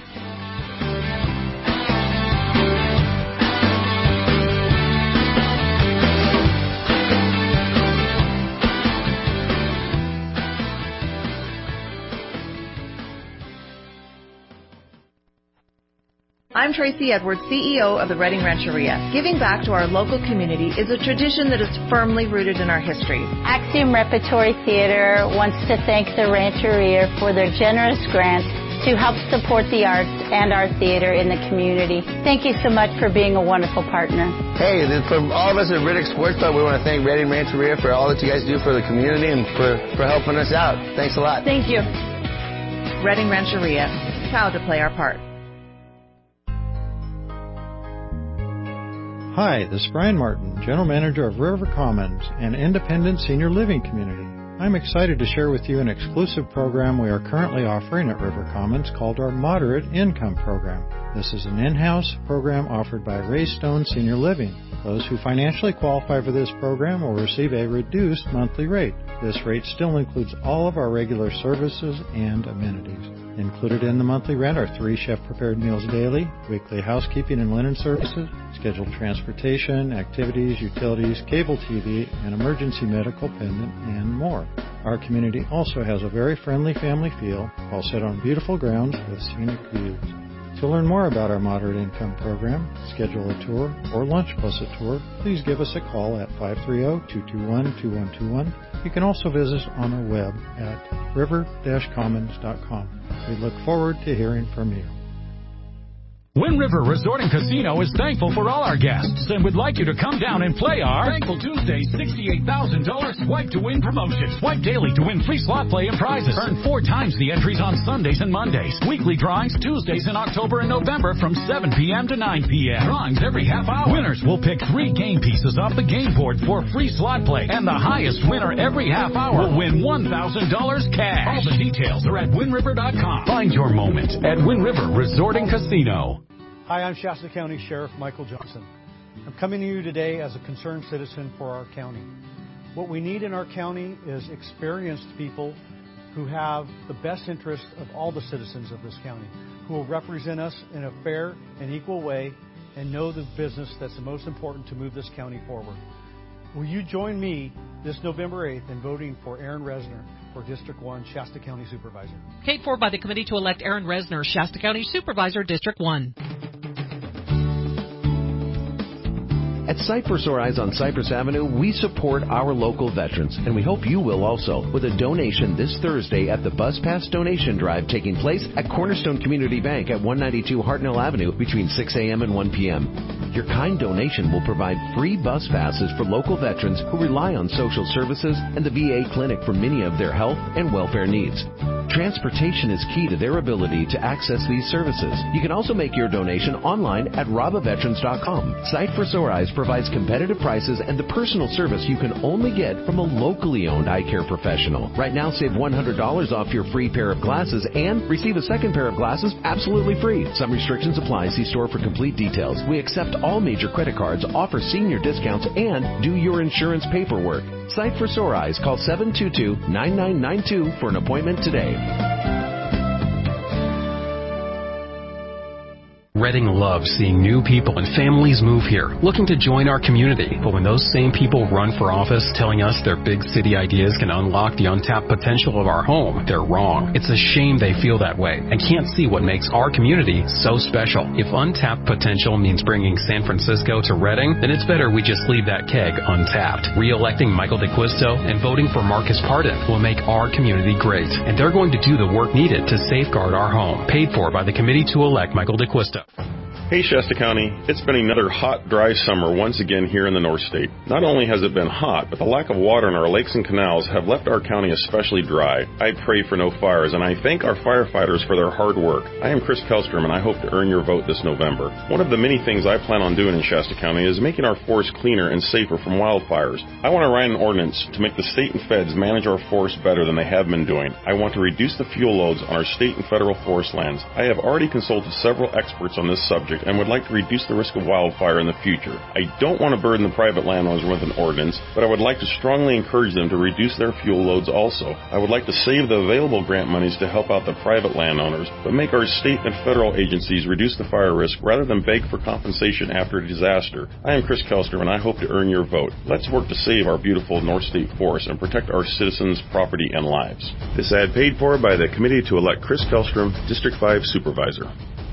I'm Tracy Edwards, CEO of the Reading Rancheria. Giving back to our local community is a tradition that is firmly rooted in our history. Axiom Repertory Theater wants to thank the Rancheria for their generous grant to help support the arts and our theater in the community. Thank you so much for being a wonderful partner. Hey, from all of us at Riddick Sports Club, we want to thank Reading Rancheria for all that you guys do for the community and for helping us out. Thanks a lot. Thank you. Reading Rancheria, proud to play our part. Hi, this is Brian Martin, General Manager of River Commons, an independent senior living community. I'm excited to share with you an exclusive program we are currently offering at River Commons called our Moderate Income Program. This is an in-house program offered by Ray Stone Senior Living. Those who financially qualify for this program will receive a reduced monthly rate. This rate still includes all of our regular services and amenities. Included in the monthly rent are 3 chef-prepared meals daily, weekly housekeeping and linen services, scheduled transportation, activities, utilities, cable TV, and emergency medical pendant, and more. Our community also has a very friendly family feel, all set on beautiful grounds with scenic views. To learn more about our Moderate Income Program, schedule a tour, or lunch plus a tour, please give us a call at 530-221-2121. You can also visit us on our web at river-commons.com. We look forward to hearing from you. Wind River Resort and Casino is thankful for all our guests and would like you to come down and play our Thankful Tuesday $68,000 Swipe to Win promotion. Swipe daily to win free slot play and prizes. Earn 4 times the entries on Sundays and Mondays. Weekly drawings Tuesdays in October and November from 7 p.m. to 9 p.m. Drawings every half hour. Winners will pick 3 game pieces off the game board for free slot play. And the highest winner every half hour will win $1,000 cash. All the details are at WindRiver.com. Find your moment at Wind River Resort and Casino. Hi, I'm Shasta County Sheriff Michael Johnson. I'm coming to you today as a concerned citizen for our county. What we need in our county is experienced people who have the best interest of all the citizens of this county, who will represent us in a fair and equal way and know the business that's the most important to move this county forward. Will you join me this November 8th in voting for Aaron Resner for District 1 Shasta County Supervisor? Paid for by the committee to elect Aaron Resner, Shasta County Supervisor, District 1. At Sight for Sore Eyes on Cypress Avenue, we support our local veterans, and we hope you will also, with a donation this Thursday at the Bus Pass Donation Drive taking place at Cornerstone Community Bank at 192 Hartnell Avenue between 6 a.m. and 1 p.m. Your kind donation will provide free bus passes for local veterans who rely on social services and the VA clinic for many of their health and welfare needs. Transportation is key to their ability to access these services. You can also make your donation online at RABAveterans.com. Sight for Sore Eyes provides competitive prices and the personal service you can only get from a locally owned eye care professional. Right now, save $100 off your free pair of glasses and receive a second pair of glasses absolutely free. Some restrictions apply. See store for complete details. We accept all major credit cards, offer senior discounts, and do your insurance paperwork. Sight for Sore Eyes. Call 722-9992 for an appointment today. Reading loves seeing new people and families move here, looking to join our community. But when those same people run for office telling us their big city ideas can unlock the untapped potential of our home, they're wrong. It's a shame they feel that way and can't see what makes our community so special. If untapped potential means bringing San Francisco to Reading, then it's better we just leave that keg untapped. Re-electing Michael DeQuisto and voting for Marcus Pardon will make our community great. And they're going to do the work needed to safeguard our home. Paid for by the committee to elect Michael DeQuisto. Hey Shasta County, it's been another hot, dry summer once again here in the North State. Not only has it been hot, but the lack of water in our lakes and canals have left our county especially dry. I pray for no fires, and I thank our firefighters for their hard work. I am Chris Kellstrom, and I hope to earn your vote this November. One of the many things I plan on doing in Shasta County is making our forest cleaner and safer from wildfires. I want to write an ordinance to make the state and feds manage our forests better than they have been doing. I want to reduce the fuel loads on our state and federal forest lands. I have already consulted several experts on this subject and would like to reduce the risk of wildfire in the future. I don't want to burden the private landowners with an ordinance, but I would like to strongly encourage them to reduce their fuel loads also. I would like to save the available grant monies to help out the private landowners, but make our state and federal agencies reduce the fire risk rather than beg for compensation after a disaster. I am Chris Kellstrom, and I hope to earn your vote. Let's work to save our beautiful North State forests and protect our citizens' property and lives. This ad paid for by the committee to elect Chris Kellstrom, District 5 Supervisor.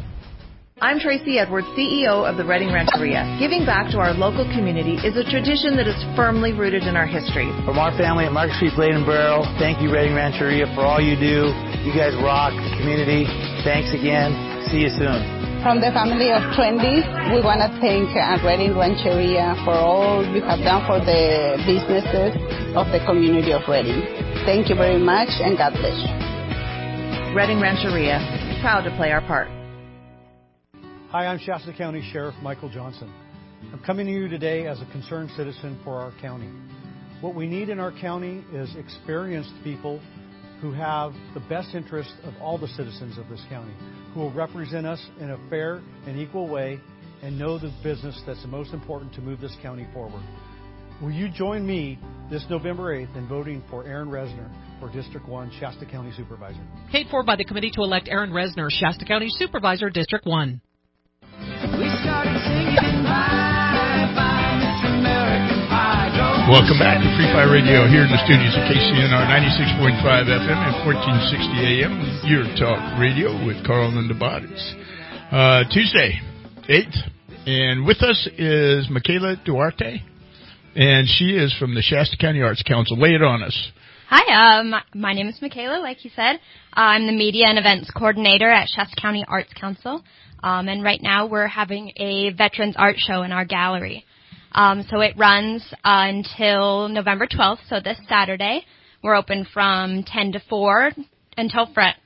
I'm Tracy Edwards, CEO of the Reading Rancheria. Giving back to our local community is a tradition that is firmly rooted in our history. From our family at Market Street Blade and Barrel, thank you, Reading Rancheria, for all you do. You guys rock the community. Thanks again. See you soon. From the family of Trendy, we want to thank Reading Rancheria for all you have done for the businesses of the community of Reading. Thank you very much, and God bless you. Reading Rancheria, proud to play our part. Hi, I'm Shasta County Sheriff Michael Johnson. I'm coming to you today as a concerned citizen for our county. What we need in our county is experienced people who have the best interest of all the citizens of this county, who will represent us in a fair and equal way and know the business that's the most important to move this county forward. Will you join me this November 8th in voting for Aaron Resner for District 1 Shasta County Supervisor? Paid for by the committee to elect Aaron Resner, Shasta County Supervisor, District 1. We started singing bye, bye, Miss American Pie. Welcome back to Free Fire Radio here in the studios of KCNR 96.5 FM and 1460 AM, Your Talk Radio with Carl and the Bodies. Tuesday, 8th, and with us is Michaela Duarte, and she is from the Shasta County Arts Council. Lay it on us. Hi, my name is Michaela, like you said. I'm the Media and Events Coordinator at Shasta County Arts Council, and right now we're having a Veterans Art Show in our gallery. So it runs until November 12th, so this Saturday. We're open from 10 to 4 until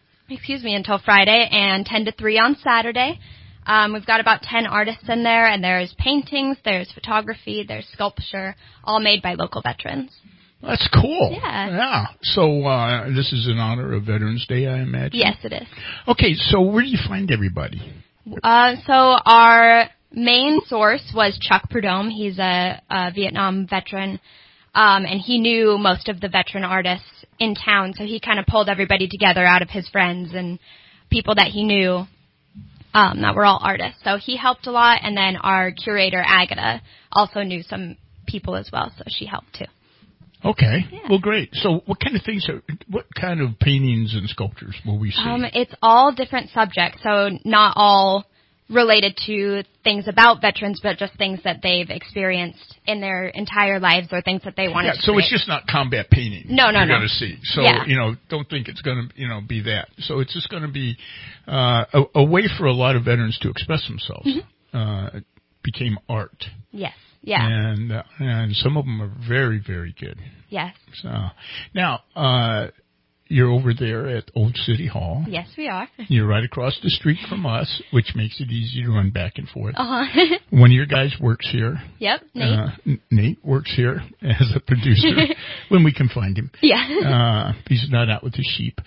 Friday, and 10 to 3 on Saturday. We've got about 10 artists in there, and there's paintings, there's photography, there's sculpture, all made by local veterans. That's cool. Yeah. So this is in honor of Veterans Day, I imagine? Yes, it is. Okay, so where do you find everybody? So our main source was Chuck Prudhomme. He's a Vietnam veteran, and he knew most of the veteran artists in town, so he kind of pulled everybody together out of his friends and people that he knew that were all artists. So he helped a lot, and then our curator, Agata, also knew some people as well, so she helped too. Okay. Yeah. Well, great. So what kind of paintings and sculptures will we see? It's all different subjects, so not all related to things about veterans, but just things that they've experienced in their entire lives or things that they wanted to so create. It's just not combat painting. No. You're going to see. So, don't think it's going to, be that. So it's just going to be a way for a lot of veterans to express themselves. Mm-hmm. It became art. Yes. Yeah. And some of them are very, very good. Yes. So now, you're over there at Old City Hall. Yes, we are. You're right across the street from us, which makes it easy to run back and forth. Uh-huh. One of your guys works here. Yep, Nate. Nate works here as a producer when we can find him. Yeah. He's not out with the sheep.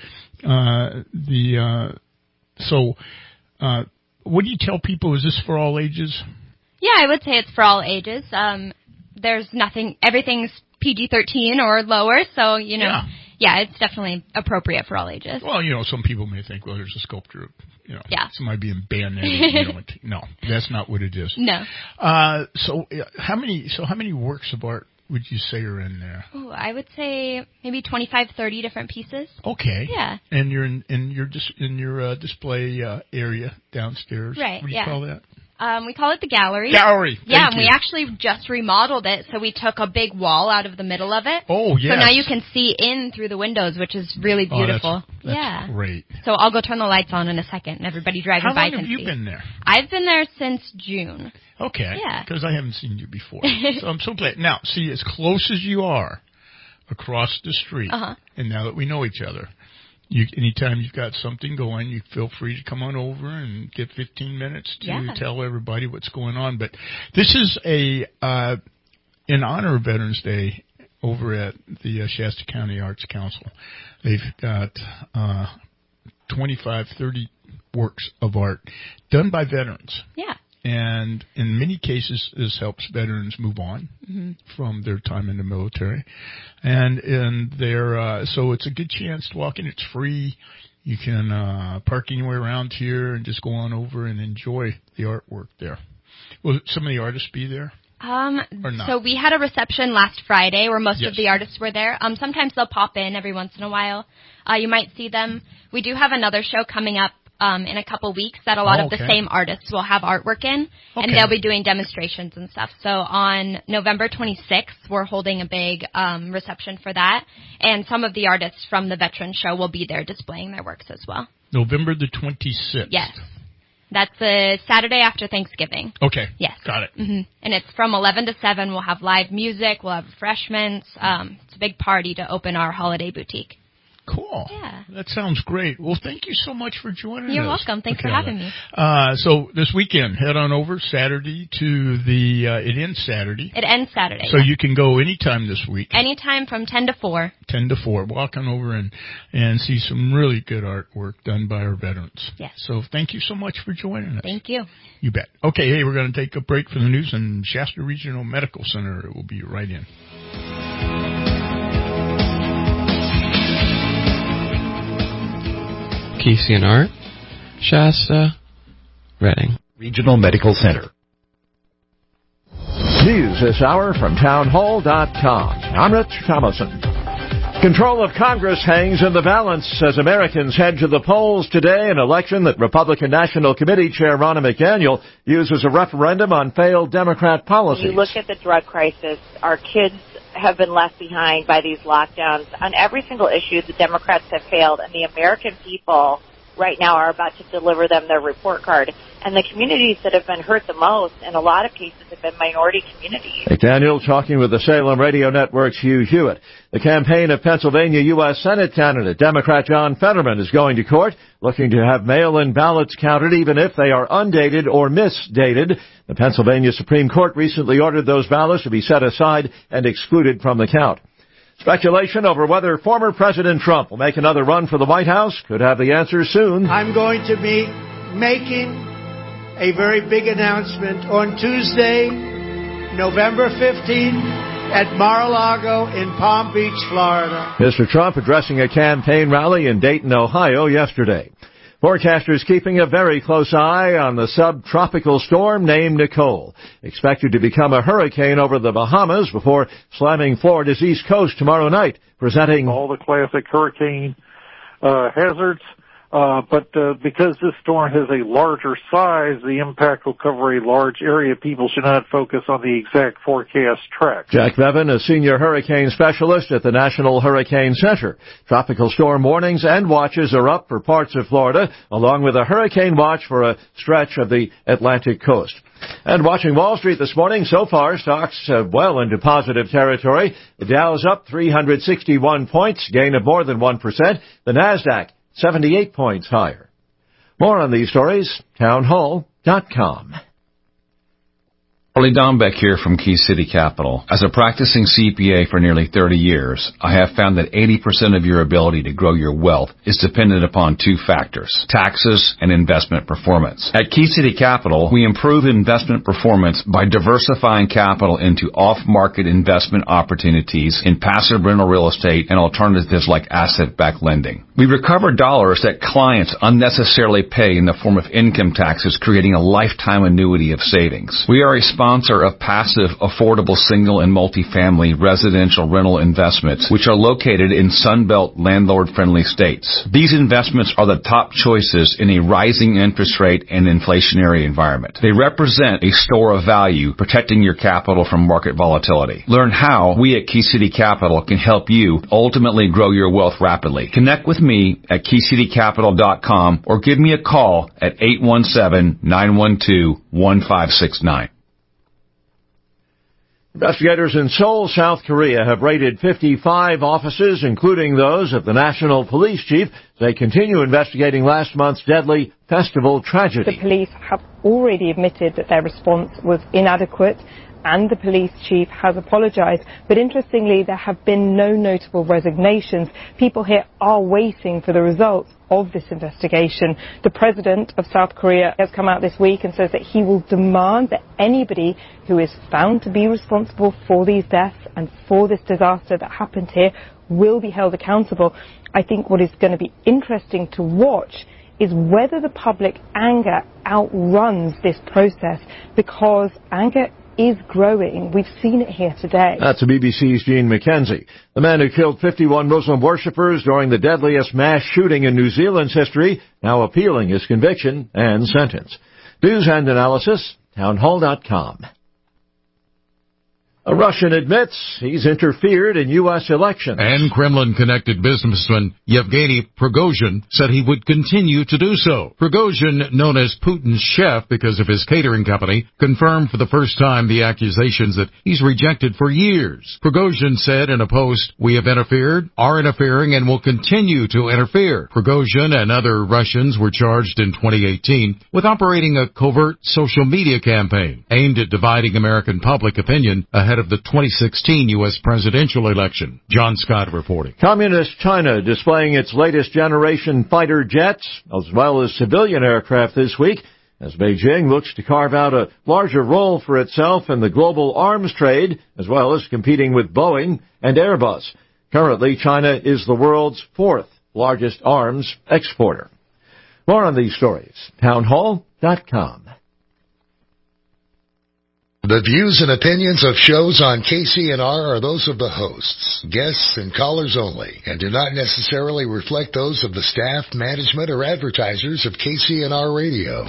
So, what do you tell people? Is this for all ages? Yeah, I would say it's for all ages. There's everything's PG-13 or lower, so, Yeah, it's definitely appropriate for all ages. Well, some people may think, well, there's a sculpture, somebody being bayoneted. No, that's not what it is. No. So how many works of art would you say are in there? Oh, I would say maybe 25, 30 different pieces. Okay. Yeah. And you're in your display area downstairs. Right. What do you call that? We call it the gallery. Gallery. Yeah, and we actually just remodeled it, so we took a big wall out of the middle of it. Oh, yes. So now you can see in through the windows, which is really beautiful. That's great. So I'll go turn the lights on in a second, and everybody driving by can see. How long have you been there? I've been there since June. Okay. Yeah. Because I haven't seen you before. So I'm so glad. Now, see, as close as you are across the street, and now that we know each other, anytime you've got something going, you feel free to come on over and get 15 minutes to tell everybody what's going on. But this is in honor of Veterans Day over at the Shasta County Arts Council. They've got 25, 30 works of art done by veterans. Yeah. And in many cases, this helps veterans move on from their time in the military. And so it's a good chance to walk in. It's free. You can park anywhere around here and just go on over and enjoy the artwork there. Will some of the artists be there? Or not? So we had a reception last Friday where most of the artists were there. Sometimes they'll pop in every once in a while. You might see them. We do have another show coming up in a couple weeks that a lot of the same artists will have artwork in, and they'll be doing demonstrations and stuff. So on November 26th, we're holding a big reception for that, and some of the artists from the Veteran Show will be there displaying their works as well. November the 26th. Yes. That's the Saturday after Thanksgiving. Okay. Yes. Got it. Mm-hmm. And it's from 11 to 7. We'll have live music. We'll have refreshments. It's a big party to open our holiday boutique. Cool. Yeah. That sounds great. Well, thank you so much for joining us. You're welcome. Thanks for having me. So this weekend, head on over Saturday to it ends Saturday. It ends Saturday. So you can go anytime this week. Anytime from 10 to 4. 10 to 4. Walk on over and see some really good artwork done by our veterans. Yes. So thank you so much for joining us. Thank you. You bet. Okay, hey, we're going to take a break for the news, and Shasta Regional Medical Center will be right in. KCNR, Shasta, Reading. Regional Medical Center. News this hour from townhall.com. I'm Rich Thomason. Control of Congress hangs in the balance as Americans head to the polls today, an election that Republican National Committee Chair Ronna McDaniel uses a referendum on failed Democrat policies. You look at the drug crisis, our kids have been left behind by these lockdowns. On every single issue, the Democrats have failed, and the American people right now are about to deliver them their report card. And the communities that have been hurt the most, in a lot of cases, have been minority communities. McDaniel talking with the Salem Radio Network's Hugh Hewitt. The campaign of Pennsylvania U.S. Senate candidate Democrat John Fetterman is going to court, looking to have mail-in ballots counted even if they are undated or misdated. The Pennsylvania Supreme Court recently ordered those ballots to be set aside and excluded from the count. Speculation over whether former President Trump will make another run for the White House could have the answer soon. I'm going to be making a very big announcement on Tuesday, November 15th, at Mar-a-Lago in Palm Beach, Florida. Mr. Trump addressing a campaign rally in Dayton, Ohio yesterday. Forecasters keeping a very close eye on the subtropical storm named Nicole, expected to become a hurricane over the Bahamas before slamming Florida's east coast tomorrow night, presenting all the classic hurricane hazards. But because this storm has a larger size, the impact will cover a large area. People should not focus on the exact forecast track. Jack Bevan, a senior hurricane specialist at the National Hurricane Center. Tropical storm warnings and watches are up for parts of Florida, along with a hurricane watch for a stretch of the Atlantic coast. And watching Wall Street this morning, so far, stocks well into positive territory. The Dow's up 361 points, gain of more than 1%. The Nasdaq 78 points higher. More on these stories, townhall.com. Charlie Dombeck here from Key City Capital. As a practicing CPA for nearly 30 years, I have found that 80% of your ability to grow your wealth is dependent upon two factors, taxes and investment performance. At Key City Capital, we improve investment performance by diversifying capital into off-market investment opportunities in passive rental real estate and alternatives like asset-backed lending. We recover dollars that clients unnecessarily pay in the form of income taxes, creating a lifetime annuity of savings. We are a sponsor of passive, affordable single and multifamily residential rental investments, which are located in Sunbelt landlord-friendly states. These investments are the top choices in a rising interest rate and inflationary environment. They represent a store of value, protecting your capital from market volatility. Learn how we at Key City Capital can help you ultimately grow your wealth rapidly. Connect with me at KeyCityCapital.com or give me a call at 817-912-1569. Investigators in Seoul, South Korea have raided 55 offices, including those of the national police chief. They continue investigating last month's deadly festival tragedy. The police have already admitted that their response was inadequate, and the police chief has apologized. But interestingly, there have been no notable resignations. People here are waiting for the results of this investigation. The president of South Korea has come out this week and says that he will demand that anybody who is found to be responsible for these deaths and for this disaster that happened here will be held accountable. I think what is going to be interesting to watch is whether the public anger outruns this process, because anger is growing. We've seen it here today. That's BBC's Gene McKenzie. The man who killed 51 Muslim worshippers during the deadliest mass shooting in New Zealand's history, now appealing his conviction and sentence. News and analysis, townhall.com. A Russian admits he's interfered in U.S. elections. And Kremlin-connected businessman Yevgeny Prigozhin said he would continue to do so. Prigozhin, known as Putin's chef because of his catering company, confirmed for the first time the accusations that he's rejected for years. Prigozhin said in a post, "We have interfered, are interfering, and will continue to interfere." Prigozhin and other Russians were charged in 2018 with operating a covert social media campaign aimed at dividing American public opinion ahead of the 2016 U.S. presidential election. John Scott reporting. Communist China displaying its latest generation fighter jets as well as civilian aircraft this week as Beijing looks to carve out a larger role for itself in the global arms trade as well as competing with Boeing and Airbus. Currently, China is the world's fourth largest arms exporter. More on these stories. Townhall.com. The views and opinions of shows on KCNR are those of the hosts, guests, and callers only, and do not necessarily reflect those of the staff, management, or advertisers of KCNR Radio.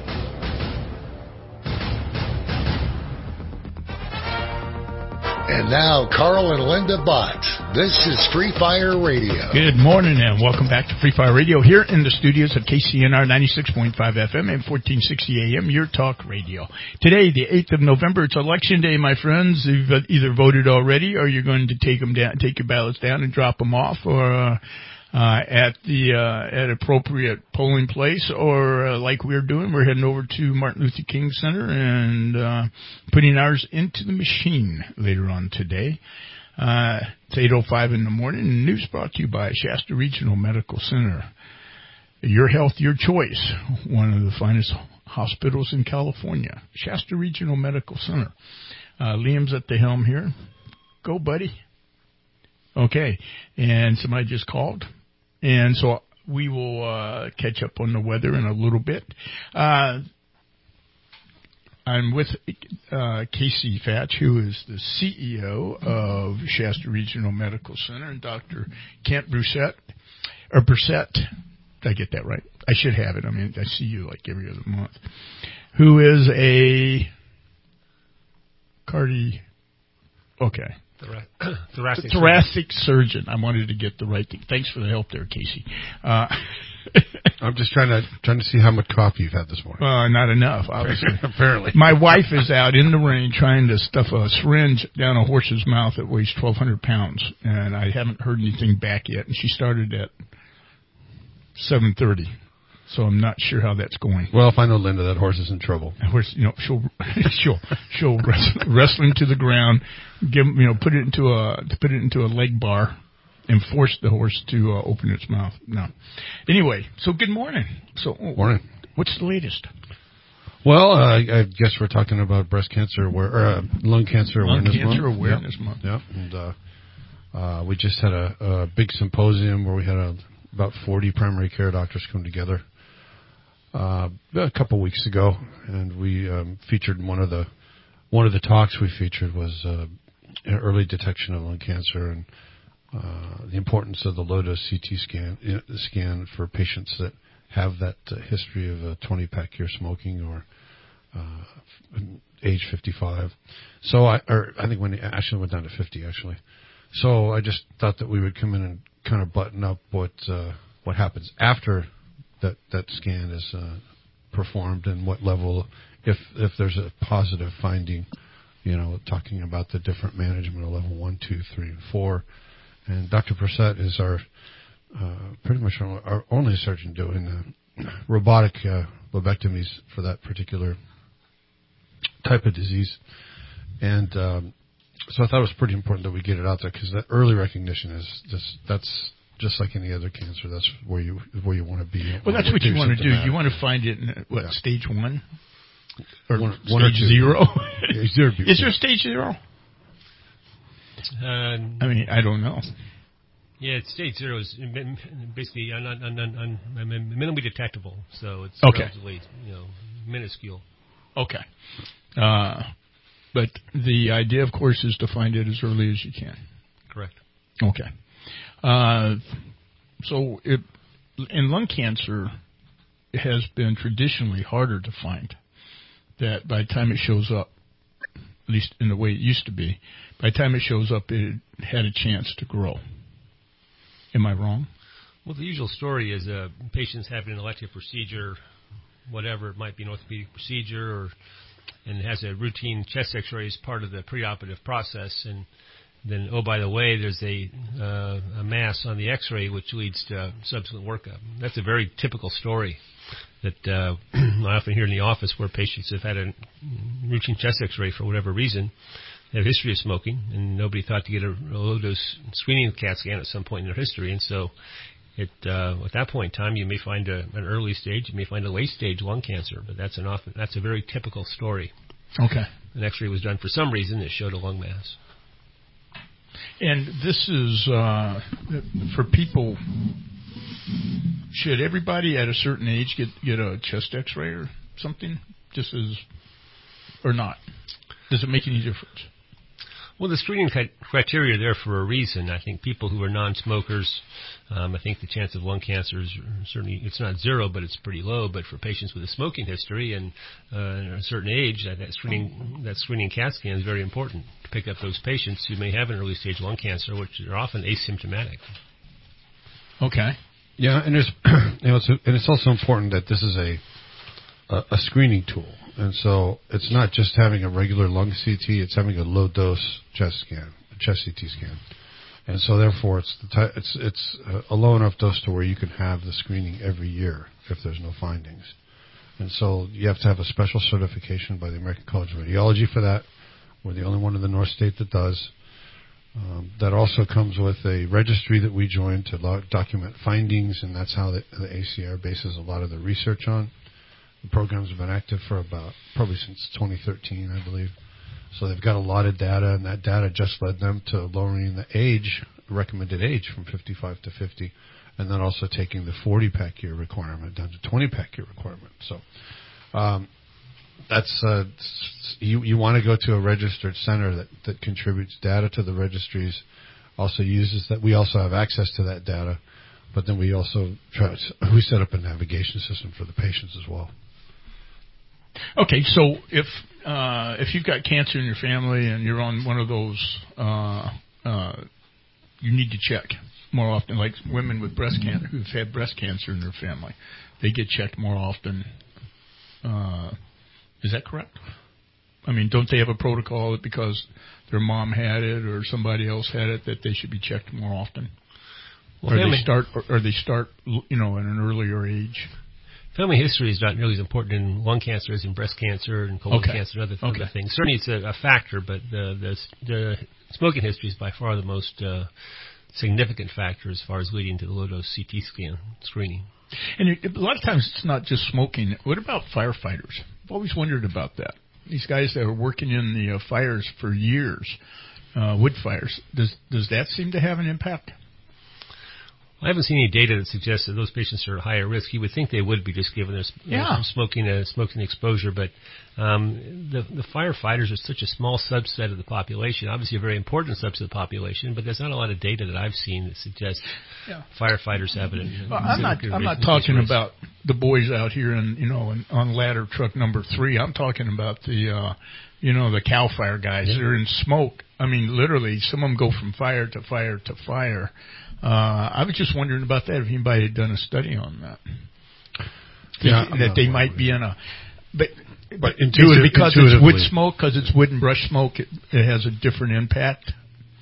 And now, Carl and Linda Bott. This is Free Fire Radio. Good morning and welcome back to Free Fire Radio here in the studios of KCNR 96.5 FM and 1460 AM, your talk radio. Today, the 8th of November, it's Election Day, my friends. You've either voted already or you're going to take your ballots down and drop them off or at appropriate polling place, or like we're doing, we're heading over to Martin Luther King Center and putting ours into the machine later on today. It's 8:05 in the morning, and news brought to you by Shasta Regional Medical Center. Your health, your choice. One of the finest hospitals in California. Shasta Regional Medical Center. Liam's at the helm here. Go, buddy. Okay, and somebody just called. And so we will catch up on the weather in a little bit. I'm with Casey Fatch, who is the CEO of Shasta Regional Medical Center, and Dr. Kent Brissett. Did I get that right? I should have it. I mean, I see you like every other month. Who is a okay. Thoracic surgeon. I wanted to get the right thing. Thanks for the help there, Casey. I'm just trying to see how much coffee you've had this morning. Not enough, obviously. Apparently. My wife is out in the rain trying to stuff a syringe down a horse's mouth that weighs 1,200 pounds, and I haven't heard anything back yet. And she started at 7:30. So I'm not sure how that's going. Well, if I know Linda, that horse is in trouble. That horse, she'll wrestle him to the ground, put it into a leg bar, and force the horse to open its mouth. No. Anyway, so good morning. Morning. What's the latest? Well, I guess we're talking about breast cancer lung cancer awareness month. Lung cancer awareness month. Yeah, and we just had a big symposium where we had about 40 primary care doctors come together. A couple weeks ago, and we featured one of the talks we featured was early detection of lung cancer and the importance of the low-dose CT scan for patients that have that history of a 20-pack year smoking or age 55. So I think when actually went down to 50 actually. So I just thought that we would come in and kind of button up what happens after that scan is performed and what level, if there's a positive finding, talking about the different management of level 1, 2, 3, and 4. And Dr. Brissett is our pretty much our only surgeon doing robotic lobectomies for that particular type of disease. And so I thought it was pretty important that we get it out there because that early recognition is that's just like any other cancer. That's where you want to be. Well, that's what you want to do. You want to find it in stage 1 or one stage 0. Is there stage 0? I mean, I don't know. Yeah, stage 0 is basically minimally detectable, so it's okay. Relatively minuscule. Okay. But the idea, of course, is to find it as early as you can. Correct. Okay. So in lung cancer, it has been traditionally harder to find. That by the time it shows up, at least in the way it used to be. By the time it shows up, it had a chance to grow. Am I wrong? Well, the usual story is patients having an elective procedure, whatever, it might be an orthopedic procedure, and it has a routine chest x-ray as part of the preoperative process, and then, oh, by the way, there's a mass on the x-ray which leads to subsequent workup. That's a very typical story that I often hear in the office where patients have had a routine chest x-ray for whatever reason, they have a history of smoking, and nobody thought to get a low-dose screening CAT scan at some point in their history, and so at that point in time, you may find an early stage, you may find a late stage lung cancer, but that's a very typical story. Okay. An x-ray was done for some reason that showed a lung mass. And this is for people. Should everybody at a certain age get a chest X-ray or something? Just as, or not? Does it make any difference? Well, the screening criteria are there for a reason. I think people who are non-smokers, I think the chance of lung cancer is certainly, it's not zero, but it's pretty low. But for patients with a smoking history and a certain age, that screening CAT scan is very important to pick up those patients who may have an early stage lung cancer, which are often asymptomatic. Okay. Yeah, and there's, it's also important that this is a screening tool. And so it's not just having a regular lung CT, it's having a low-dose chest scan, a chest CT scan. And so therefore it's a low enough dose to where you can have the screening every year if there's no findings. And so you have to have a special certification by the American College of Radiology for that. We're the only one in the North State that does. That also comes with a registry that we joined to document findings, and that's how the ACR bases a lot of the research on. The programs have been active for probably since 2013, I believe. So they've got a lot of data, and that data just led them to lowering the recommended age from 55 to 50, and then also taking the 40-pack year requirement down to 20-pack year requirement. So that's you want to go to a registered center that contributes data to the registries, also uses that. We also have access to that data, but then we also we set up a navigation system for the patients as well. Okay, so if you've got cancer in your family and you're on one of those, you need to check more often. Like women with breast cancer who've had breast cancer in their family, they get checked more often. Is that correct? I mean, don't they have a protocol that because their mom had it or somebody else had it that they should be checked more often? Well, or they start, at an earlier age? Family history is not nearly as important in lung cancer as in breast cancer and colon cancer and other things. Certainly it's a factor, but the smoking history is by far the most significant factor as far as leading to the low-dose CT scan screening. And a lot of times it's not just smoking. What about firefighters? I've always wondered about that. These guys that are working in the fires for years, wood fires, does that seem to have an impact? I haven't seen any data that suggests that those patients are at higher risk. You would think they would be just given their smoking exposure, but the firefighters are such a small subset of the population, obviously a very important subset of the population, but there's not a lot of data that I've seen that suggests firefighters have it. Well, I'm not talking about the boys out here on ladder truck number 3. I'm talking about the the CAL FIRE guys. Yeah. They're in smoke. I mean, literally, some of them go from fire to fire to fire. I was just wondering about that, if anybody had done a study on that. That they might be in a... But because it's wood smoke, because it's wood and brush smoke, it has a different impact.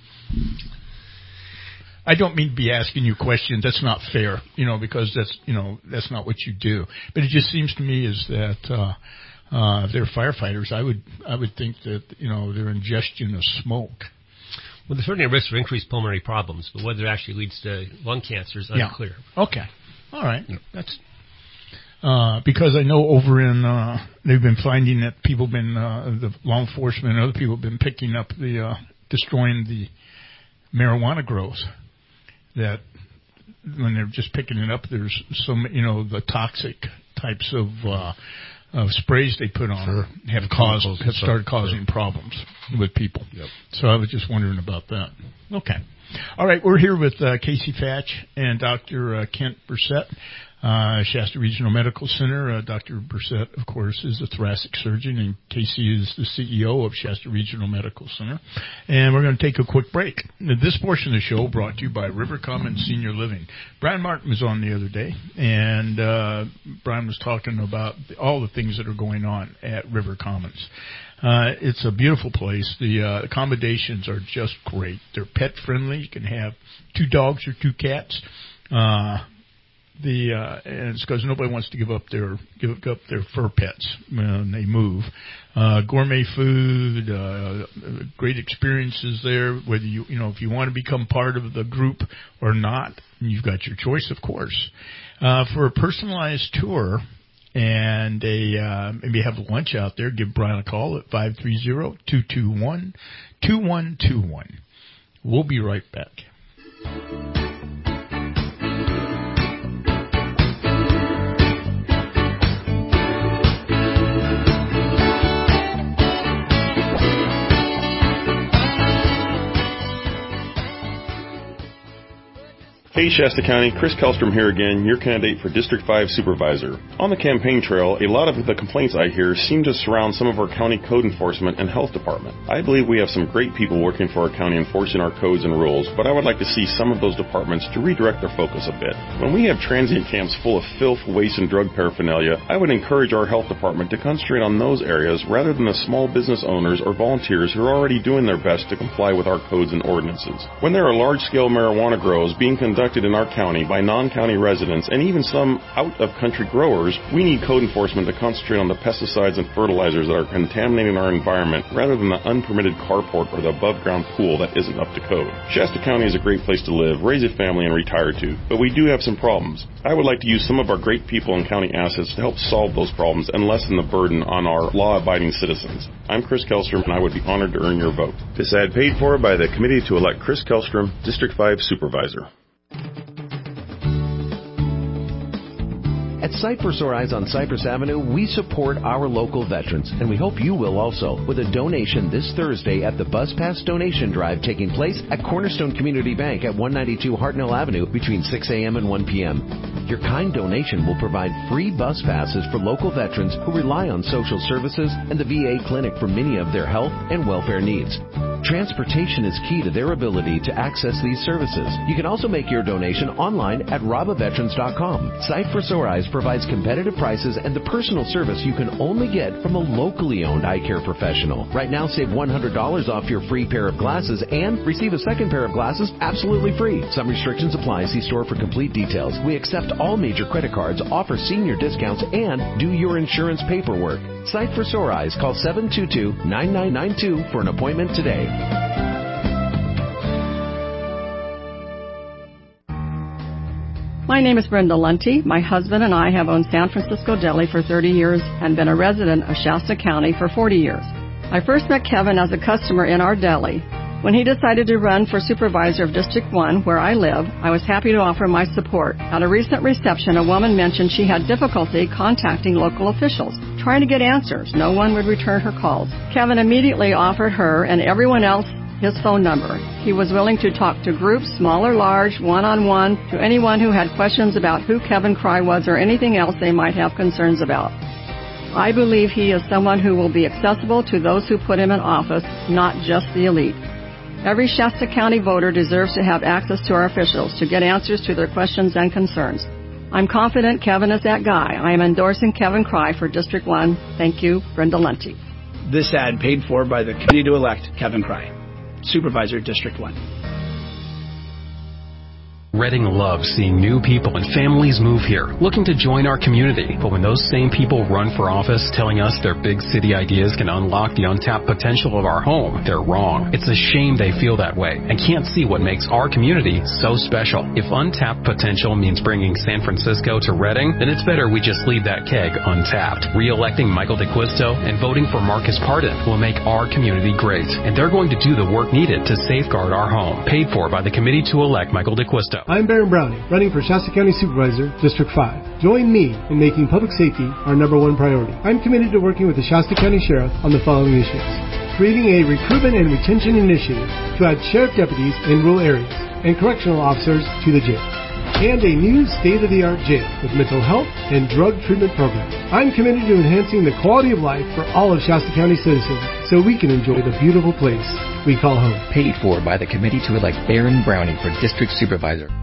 I don't mean to be asking you questions. That's not fair, because that's not what you do. But it just seems to me is that if they're firefighters, I would think that their ingestion of smoke. Well, there's certainly a risk for increased pulmonary problems, but whether it actually leads to lung cancer is unclear. Okay. All right. That's because I know over in they've been finding that people have been the law enforcement and other people have been picking up the destroying the marijuana grows. That when they're just picking it up, there's some the toxic types of sprays they put on have started causing problems with people. Yep. So I was just wondering about that. Okay. All right, we're here with Casey Fatch and Dr. Kent Brissett, Shasta Regional Medical Center. Dr. Brissett, of course, is a thoracic surgeon, and Casey is the CEO of Shasta Regional Medical Center. And we're going to take a quick break. This portion of the show brought to you by River Commons Senior Living. Brian Martin was on the other day, and Brian was talking about all the things that are going on at River Commons. It's a beautiful place. The accommodations are just great. They're pet friendly. You can have 2 dogs or 2 cats. And it's because nobody wants to give up their fur pets when they move. Gourmet food, great experiences there. Whether if you want to become part of the group or not, you've got your choice, of course. For a personalized tour and maybe have lunch out there, give Brian a call at 530-221-2121. We'll be right back. Hey Shasta County, Chris Kellstrom here again, your candidate for District 5 Supervisor. On the campaign trail, a lot of the complaints I hear seem to surround some of our county code enforcement and health department. I believe we have some great people working for our county enforcing our codes and rules, but I would like to see some of those departments to redirect their focus a bit. When we have transient camps full of filth, waste, and drug paraphernalia, I would encourage our health department to concentrate on those areas rather than the small business owners or volunteers who are already doing their best to comply with our codes and ordinances. When there are large-scale marijuana grows being conducted in our county by non-county residents and even some out-of-country growers, we need code enforcement to concentrate on the pesticides and fertilizers that are contaminating our environment rather than the unpermitted carport or the above-ground pool that isn't up to code. Shasta County is a great place to live, raise a family, and retire to, but we do have some problems. I would like to use some of our great people and county assets to help solve those problems and lessen the burden on our law-abiding citizens. I'm Chris Kellstrom, and I would be honored to earn your vote. This ad paid for by the committee to elect Chris Kellstrom, District 5 Supervisor. At Sight for Sore Eyes on Cypress Avenue, we support our local veterans, and we hope you will also, with a donation this Thursday at the Bus Pass Donation Drive taking place at Cornerstone Community Bank at 192 Hartnell Avenue between 6 a.m. and 1 p.m. Your kind donation will provide free bus passes for local veterans who rely on social services and the VA clinic for many of their health and welfare needs. Transportation is key to their ability to access these services. You can also make your donation online at robaveterans.com. Sight for Sore Eyes provides competitive prices and the personal service you can only get from a locally owned eye care professional. Right now, save $100 off your free pair of glasses and receive a second pair of glasses absolutely free. Some restrictions apply. See store for complete details. We accept all major credit cards, offer senior discounts, and do your insurance paperwork. Sight for Sore Eyes. Call 722-9992 for an appointment today. My name is Brenda Lunte. My husband and I have owned San Francisco Deli for 30 years and been a resident of Shasta County for 40 years. I first met Kevin as a customer in our deli. When he decided to run for supervisor of District 1, where I live, I was happy to offer my support. At a recent reception, a woman mentioned she had difficulty contacting local officials, trying to get answers. No one would return her calls. Kevin immediately offered her and everyone else his phone number. He was willing to talk to groups, small or large, one-on-one, to anyone who had questions about who Kevin Cry was or anything else they might have concerns about. I believe he is someone who will be accessible to those who put him in office, not just the elite. Every Shasta County voter deserves to have access to our officials to get answers to their questions and concerns. I'm confident Kevin is that guy. I am endorsing Kevin Cry for District 1. Thank you, Brenda Lunte. This ad paid for by the committee to elect Kevin Cry, Supervisor, District 1. Reading loves seeing new people and families move here, looking to join our community. But when those same people run for office telling us their big city ideas can unlock the untapped potential of our home, they're wrong. It's a shame they feel that way and can't see what makes our community so special. If untapped potential means bringing San Francisco to Reading, then it's better we just leave that keg untapped. Re-electing Michael DeQuisto and voting for Marcus Pardon will make our community great. And they're going to do the work needed to safeguard our home. Paid for by the committee to elect Michael DeQuisto. I'm Baron Browning, running for Shasta County Supervisor, District 5. Join me in making public safety our #1 priority. I'm committed to working with the Shasta County Sheriff on the following issues: creating a recruitment and retention initiative to add sheriff deputies in rural areas, and correctional officers to the jail. And a new state-of-the-art jail with mental health and drug treatment programs. I'm committed to enhancing the quality of life for all of Shasta County citizens so we can enjoy the beautiful place we call home. Paid for by the committee to elect Barron Browning for District Supervisor.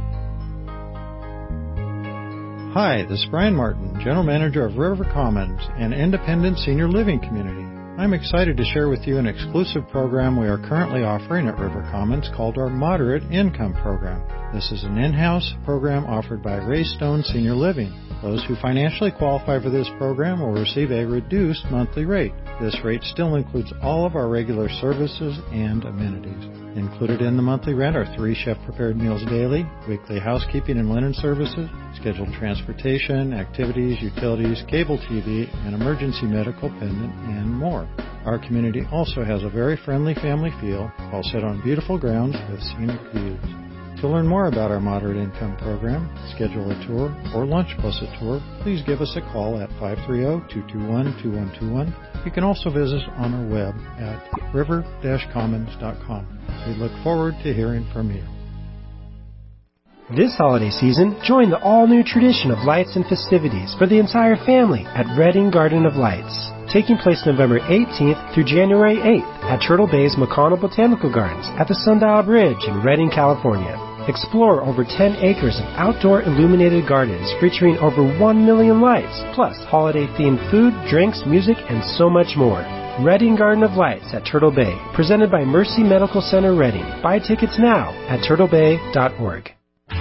Hi, this is Brian Martin, General Manager of River Commons, an independent senior living community. I'm excited to share with you an exclusive program we are currently offering at River Commons called our Moderate Income Program. This is an in-house program offered by Ray Stone Senior Living. Those who financially qualify for this program will receive a reduced monthly rate. This rate still includes all of our regular services and amenities. Included in the monthly rent are 3 chef-prepared meals daily, weekly housekeeping and linen services, scheduled transportation, activities, utilities, cable TV, and emergency medical pendant, and more. Our community also has a very friendly family feel, all set on beautiful grounds with scenic views. To learn more about our Moderate Income Program, schedule a tour, or lunch plus a tour, please give us a call at 530-221-2121. You can also visit us on our web at river-commons.com. We look forward to hearing from you. This holiday season, join the all-new tradition of lights and festivities for the entire family at Redding Garden of Lights, taking place November 18th through January 8th at Turtle Bay's McConnell Botanical Gardens at the Sundial Bridge in Redding, California. Explore over 10 acres of outdoor illuminated gardens featuring over 1 million lights, plus holiday-themed food, drinks, music, and so much more. Redding Garden of Lights at Turtle Bay, presented by Mercy Medical Center Redding. Buy tickets now at turtlebay.org.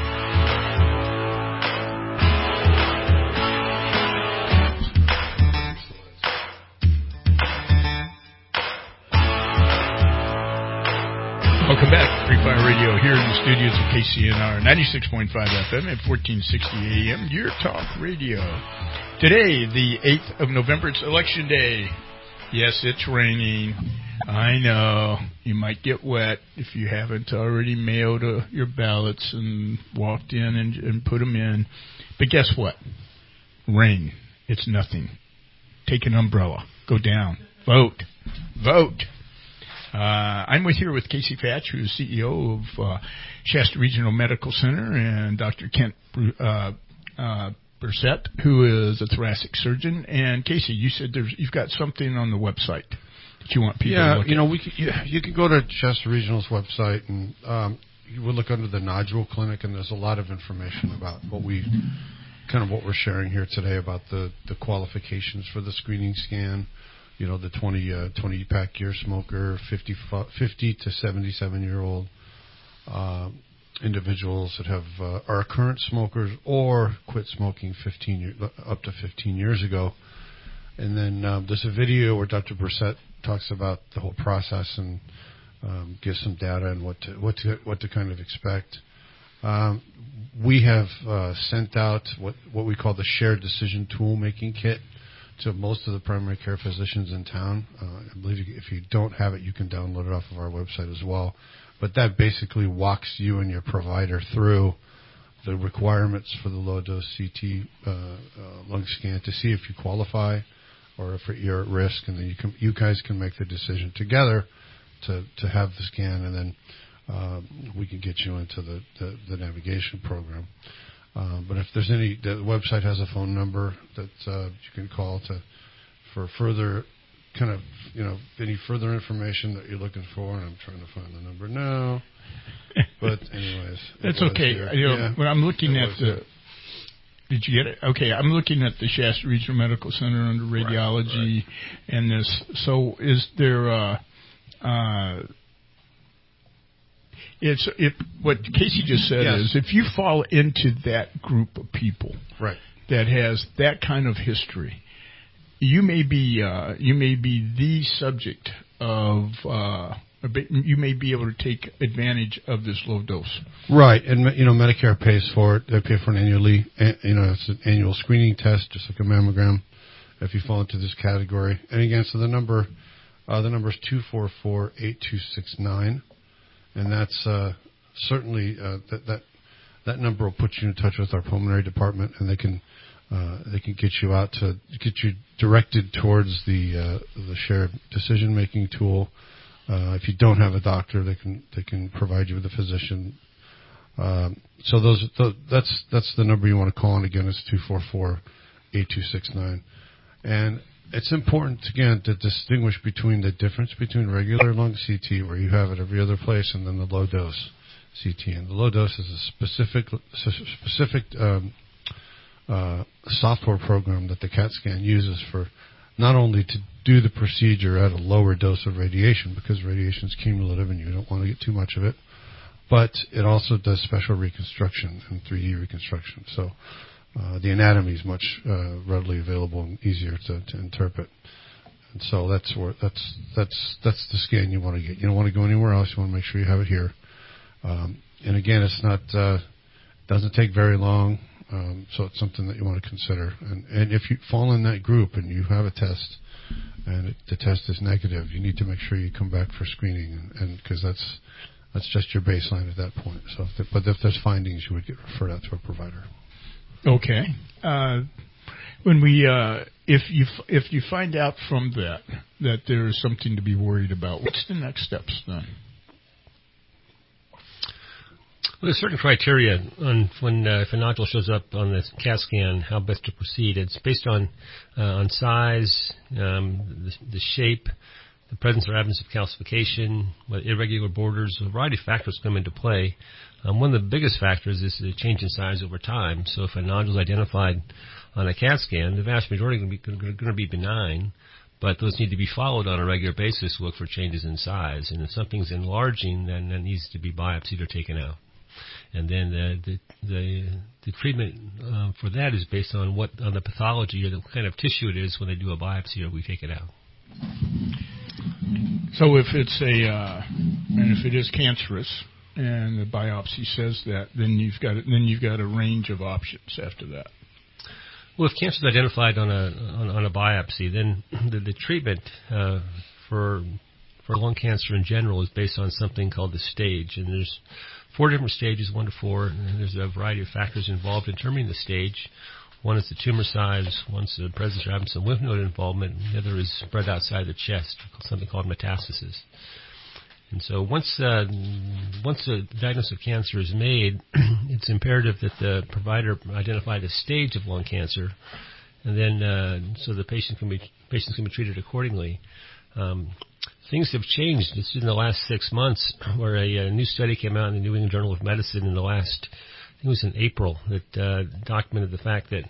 Welcome back to Free Fire Radio here in the studios of KCNR 96.5 FM at 1460 AM, Your Talk Radio. Today, the 8th of November, it's Election Day. Yes, it's raining. I know. You might get wet if you haven't already mailed your ballots and walked in and put them in. But guess what? Rain. It's nothing. Take an umbrella. Go down. Vote. Vote. I'm here with Casey Fatch, who is CEO of Shasta Regional Medical Center, and Dr. Kent Brissett, who is a thoracic surgeon. And Casey, you said you've got something on the website that you want people to look at. You can go to Shasta Regional's website, and you would look under the nodule clinic, and there's a lot of information about what we're sharing here today about the qualifications for the screening scan. You know, the 20-pack year smoker, 50 to 77-year-old individuals that are current smokers or quit smoking up to 15 years ago. And then there's a video where Dr. Brissett talks about the whole process and gives some data and what to kind of expect. We have sent out what we call the shared decision tool making kit to most of the primary care physicians in town. I believe if you don't have it, you can download it off of our website as well. But that basically walks you and your provider through the requirements for the low-dose CT lung scan to see if you qualify or if you're at risk, and then you guys can make the decision together to have the scan, and then we can get you into the navigation program. But if there's the website has a phone number that you can call for further any further information that you're looking for. And I'm trying to find the number now. But anyways, that's okay. When I'm looking at did you get it? Okay, I'm looking at the Shasta Regional Medical Center under radiology, and this. So is there? What Casey just said is if you fall into that group of people that has that kind of history, you may be the subject of you may be able to take advantage of this low dose. Right, and Medicare pays for it. They pay for it annually. It's an annual screening test, just like a mammogram, if you fall into this category. And again, so the number is 244-8269. And that's certainly that number will put you in touch with our pulmonary department, and they can get you out to get you directed towards the shared decision making tool. If you don't have a doctor, they can provide you with a physician So that's the number you want to call in. Again, it's 244-8269. And it's important, again, to distinguish between the difference between regular lung CT, where you have it every other place, and then the low-dose CT. And the low-dose is a specific software program that the CAT scan uses for not only to do the procedure at a lower dose of radiation, because radiation is cumulative and you don't want to get too much of it, but it also does special reconstruction and 3D reconstruction. So the anatomy is much readily available and easier to interpret. And so that's the scan you want to get. You don't want to go anywhere else. You want to make sure you have it here. And again, it's not doesn't take very long. So it's something that you want to consider. And if you fall in that group and you have a test and the test is negative, you need to make sure you come back for screening, and because that's just your baseline at that point. So, but if there's findings, you would get referred out to a provider. Okay. When we if you find out from that there is something to be worried about, what's the next steps then? Well, there's certain criteria on when if a nodule shows up on the CAT scan, how best to proceed. It's based on size, the shape, the presence or absence of calcification, irregular borders. A variety of factors come into play. One of the biggest factors is the change in size over time. So if a nodule is identified on a CAT scan, the vast majority are going to be benign, but those need to be followed on a regular basis to look for changes in size. And if something's enlarging, then that needs to be biopsied or taken out. And then the treatment for that is based on the pathology or the kind of tissue it is when they do a biopsy or we take it out. So if it's and if it is cancerous and the biopsy says that, then you've got a range of options after that. Well, if cancer is identified on a biopsy, then the treatment for lung cancer in general is based on something called the stage, and there's 4 different stages, 1 to 4, and there's a variety of factors involved in determining the stage. One is the tumor size, one's the presence or absence of lymph node involvement, and the other is spread outside the chest, something called metastasis. And so once the diagnosis of cancer is made, it's imperative that the provider identify the stage of lung cancer, and then so the patients can be treated accordingly. Things have changed just in the last 6 months, where a new study came out in the New England Journal of Medicine in the last, I think it was in April, that documented the fact that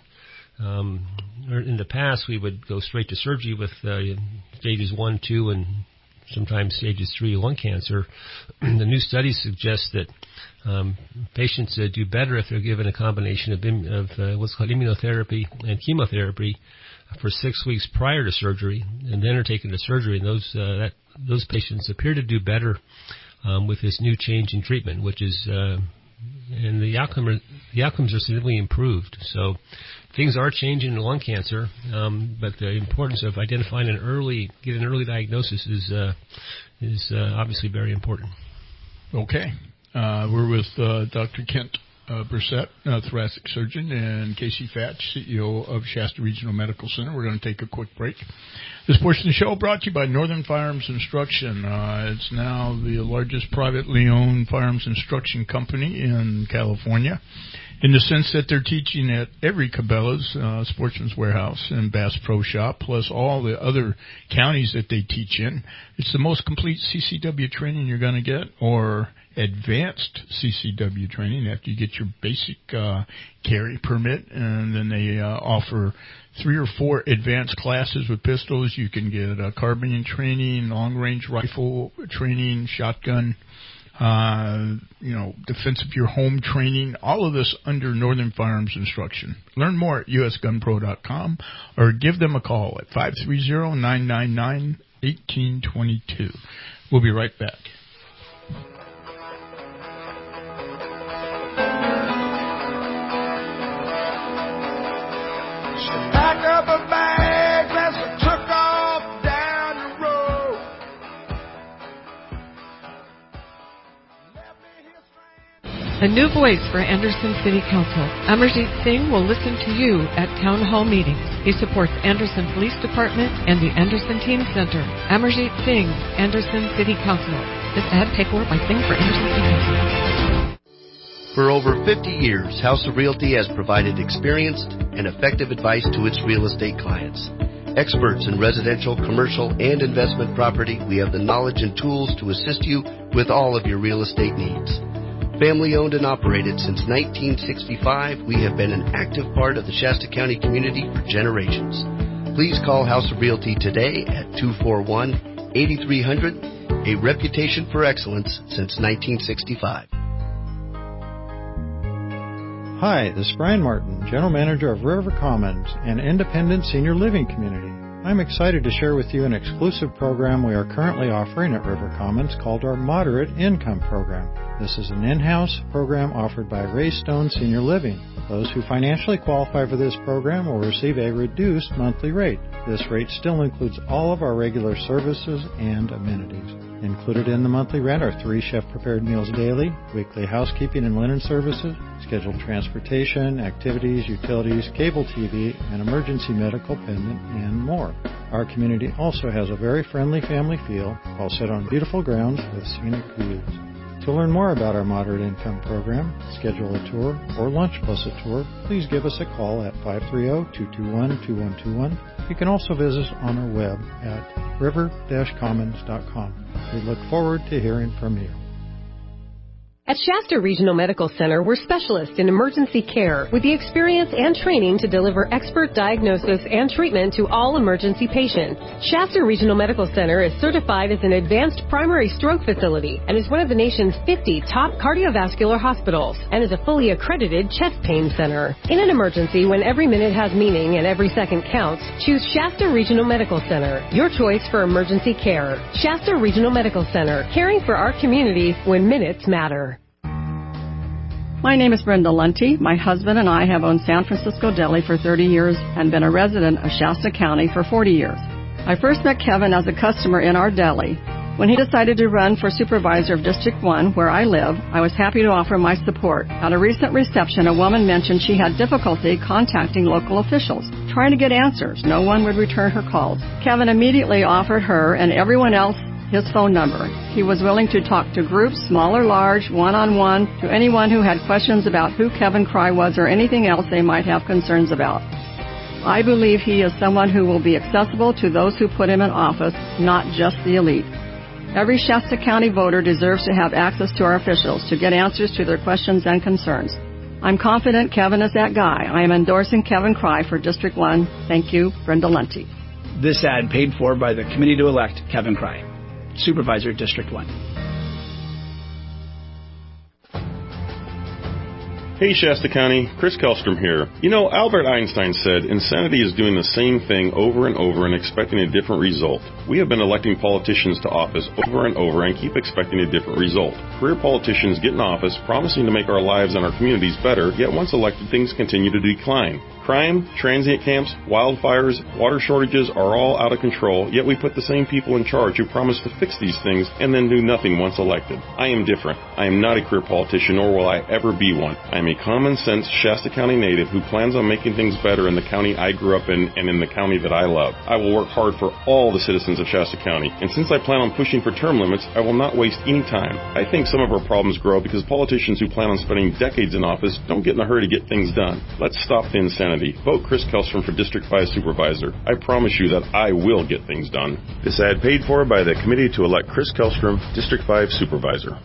in the past we would go straight to surgery with stages 1, 2, and sometimes stages 3 lung cancer. The new study suggests that patients do better if they're given a combination of what's called immunotherapy and chemotherapy for 6 weeks prior to surgery, and then are taken to surgery. And those patients appear to do better with this new change in treatment, which is and the outcomes are significantly improved. So things are changing in lung cancer, but the importance of identifying getting an early diagnosis is obviously very important. Okay. We're with Dr. Kent Brissett, thoracic surgeon, and Casey Fatch, CEO of Shasta Regional Medical Center. We're going to take a quick break. This portion of the show brought to you by Northern Firearms Instruction. It's now the largest privately owned firearms instruction company in California, in the sense that they're teaching at every Cabela's, Sportsman's Warehouse, and Bass Pro Shop, plus all the other counties that they teach in. It's the most complete CCW training you're going to get, or advanced CCW training after you get your basic carry permit, and then they offer 3 or 4 advanced classes with pistols. You can get carbine training, long-range rifle training, shotgun, defense of your home training, all of this under Northern Firearms Instruction. Learn more at usgunpro.com or give them a call at 530-999-1822. We'll be right back. Pack up a bag, let's took off down the road. A new voice for Anderson City Council. Amarjeet Singh will listen to you at town hall meetings. He supports Anderson Police Department and the Anderson Teen Center. Amarjeet Singh, Anderson City Council. This ad paid for by Singh for Anderson City Council. For over 50 years, House of Realty has provided experienced and effective advice to its real estate clients. Experts in residential, commercial, and investment property, we have the knowledge and tools to assist you with all of your real estate needs. Family owned and operated since 1965, we have been an active part of the Shasta County community for generations. Please call House of Realty today at 241-8300, a reputation for excellence since 1965. Hi, this is Brian Martin, General Manager of River Commons, an independent senior living community. I'm excited to share with you an exclusive program we are currently offering at River Commons called our Moderate Income Program. This is an in-house program offered by Ray Stone Senior Living. Those who financially qualify for this program will receive a reduced monthly rate. This rate still includes all of our regular services and amenities. Included in the monthly rent are 3 chef-prepared meals daily, weekly housekeeping and linen services, scheduled transportation, activities, utilities, cable TV, and emergency medical pendant, and more. Our community also has a very friendly family feel while set on beautiful grounds with scenic views. To learn more about our Moderate Income Program, schedule a tour, or lunch plus a tour, please give us a call at 530-221-2121. You can also visit us on our web at river-commons.com. We look forward to hearing from you. At Shasta Regional Medical Center, we're specialists in emergency care with the experience and training to deliver expert diagnosis and treatment to all emergency patients. Shasta Regional Medical Center is certified as an advanced primary stroke facility and is one of the nation's 50 top cardiovascular hospitals and is a fully accredited chest pain center. In an emergency, when every minute has meaning and every second counts, choose Shasta Regional Medical Center, your choice for emergency care. Shasta Regional Medical Center, caring for our community when minutes matter. My name is Brenda Lunte. My husband and I have owned San Francisco Deli for 30 years and been a resident of Shasta County for 40 years. I first met Kevin as a customer in our deli. When he decided to run for supervisor of District 1, where I live, I was happy to offer my support. At a recent reception, a woman mentioned she had difficulty contacting local officials, trying to get answers. No one would return her calls. Kevin immediately offered her and everyone else his phone number. He was willing to talk to groups, small or large, one-on-one, to anyone who had questions about who Kevin Cry was or anything else they might have concerns about. I believe he is someone who will be accessible to those who put him in office, not just the elite. Every Shasta County voter deserves to have access to our officials to get answers to their questions and concerns. I'm confident Kevin is that guy. I am endorsing Kevin Cry for District 1. Thank you, Brenda Lunte. This ad paid for by the committee to elect Kevin Cry, Supervisor, District 1. Hey Shasta County, Chris Kellstrom here. You know, Albert Einstein said, insanity is doing the same thing over and over and expecting a different result. We have been electing politicians to office over and over and keep expecting a different result. Career politicians get in office promising to make our lives and our communities better, yet once elected things continue to decline. Crime, transient camps, wildfires, water shortages are all out of control, yet we put the same people in charge who promise to fix these things and then do nothing once elected. I am different. I am not a career politician, nor will I ever be one. I am a common-sense Shasta County native who plans on making things better in the county I grew up in and in the county that I love. I will work hard for all the citizens of Shasta County, and since I plan on pushing for term limits, I will not waste any time. I think some of our problems grow because politicians who plan on spending decades in office don't get in a hurry to get things done. Let's stop the insanity. Vote Chris Kellstrom for District 5 Supervisor. I promise you that I will get things done. This ad paid for by the committee to elect Chris Kellstrom, District 5 Supervisor.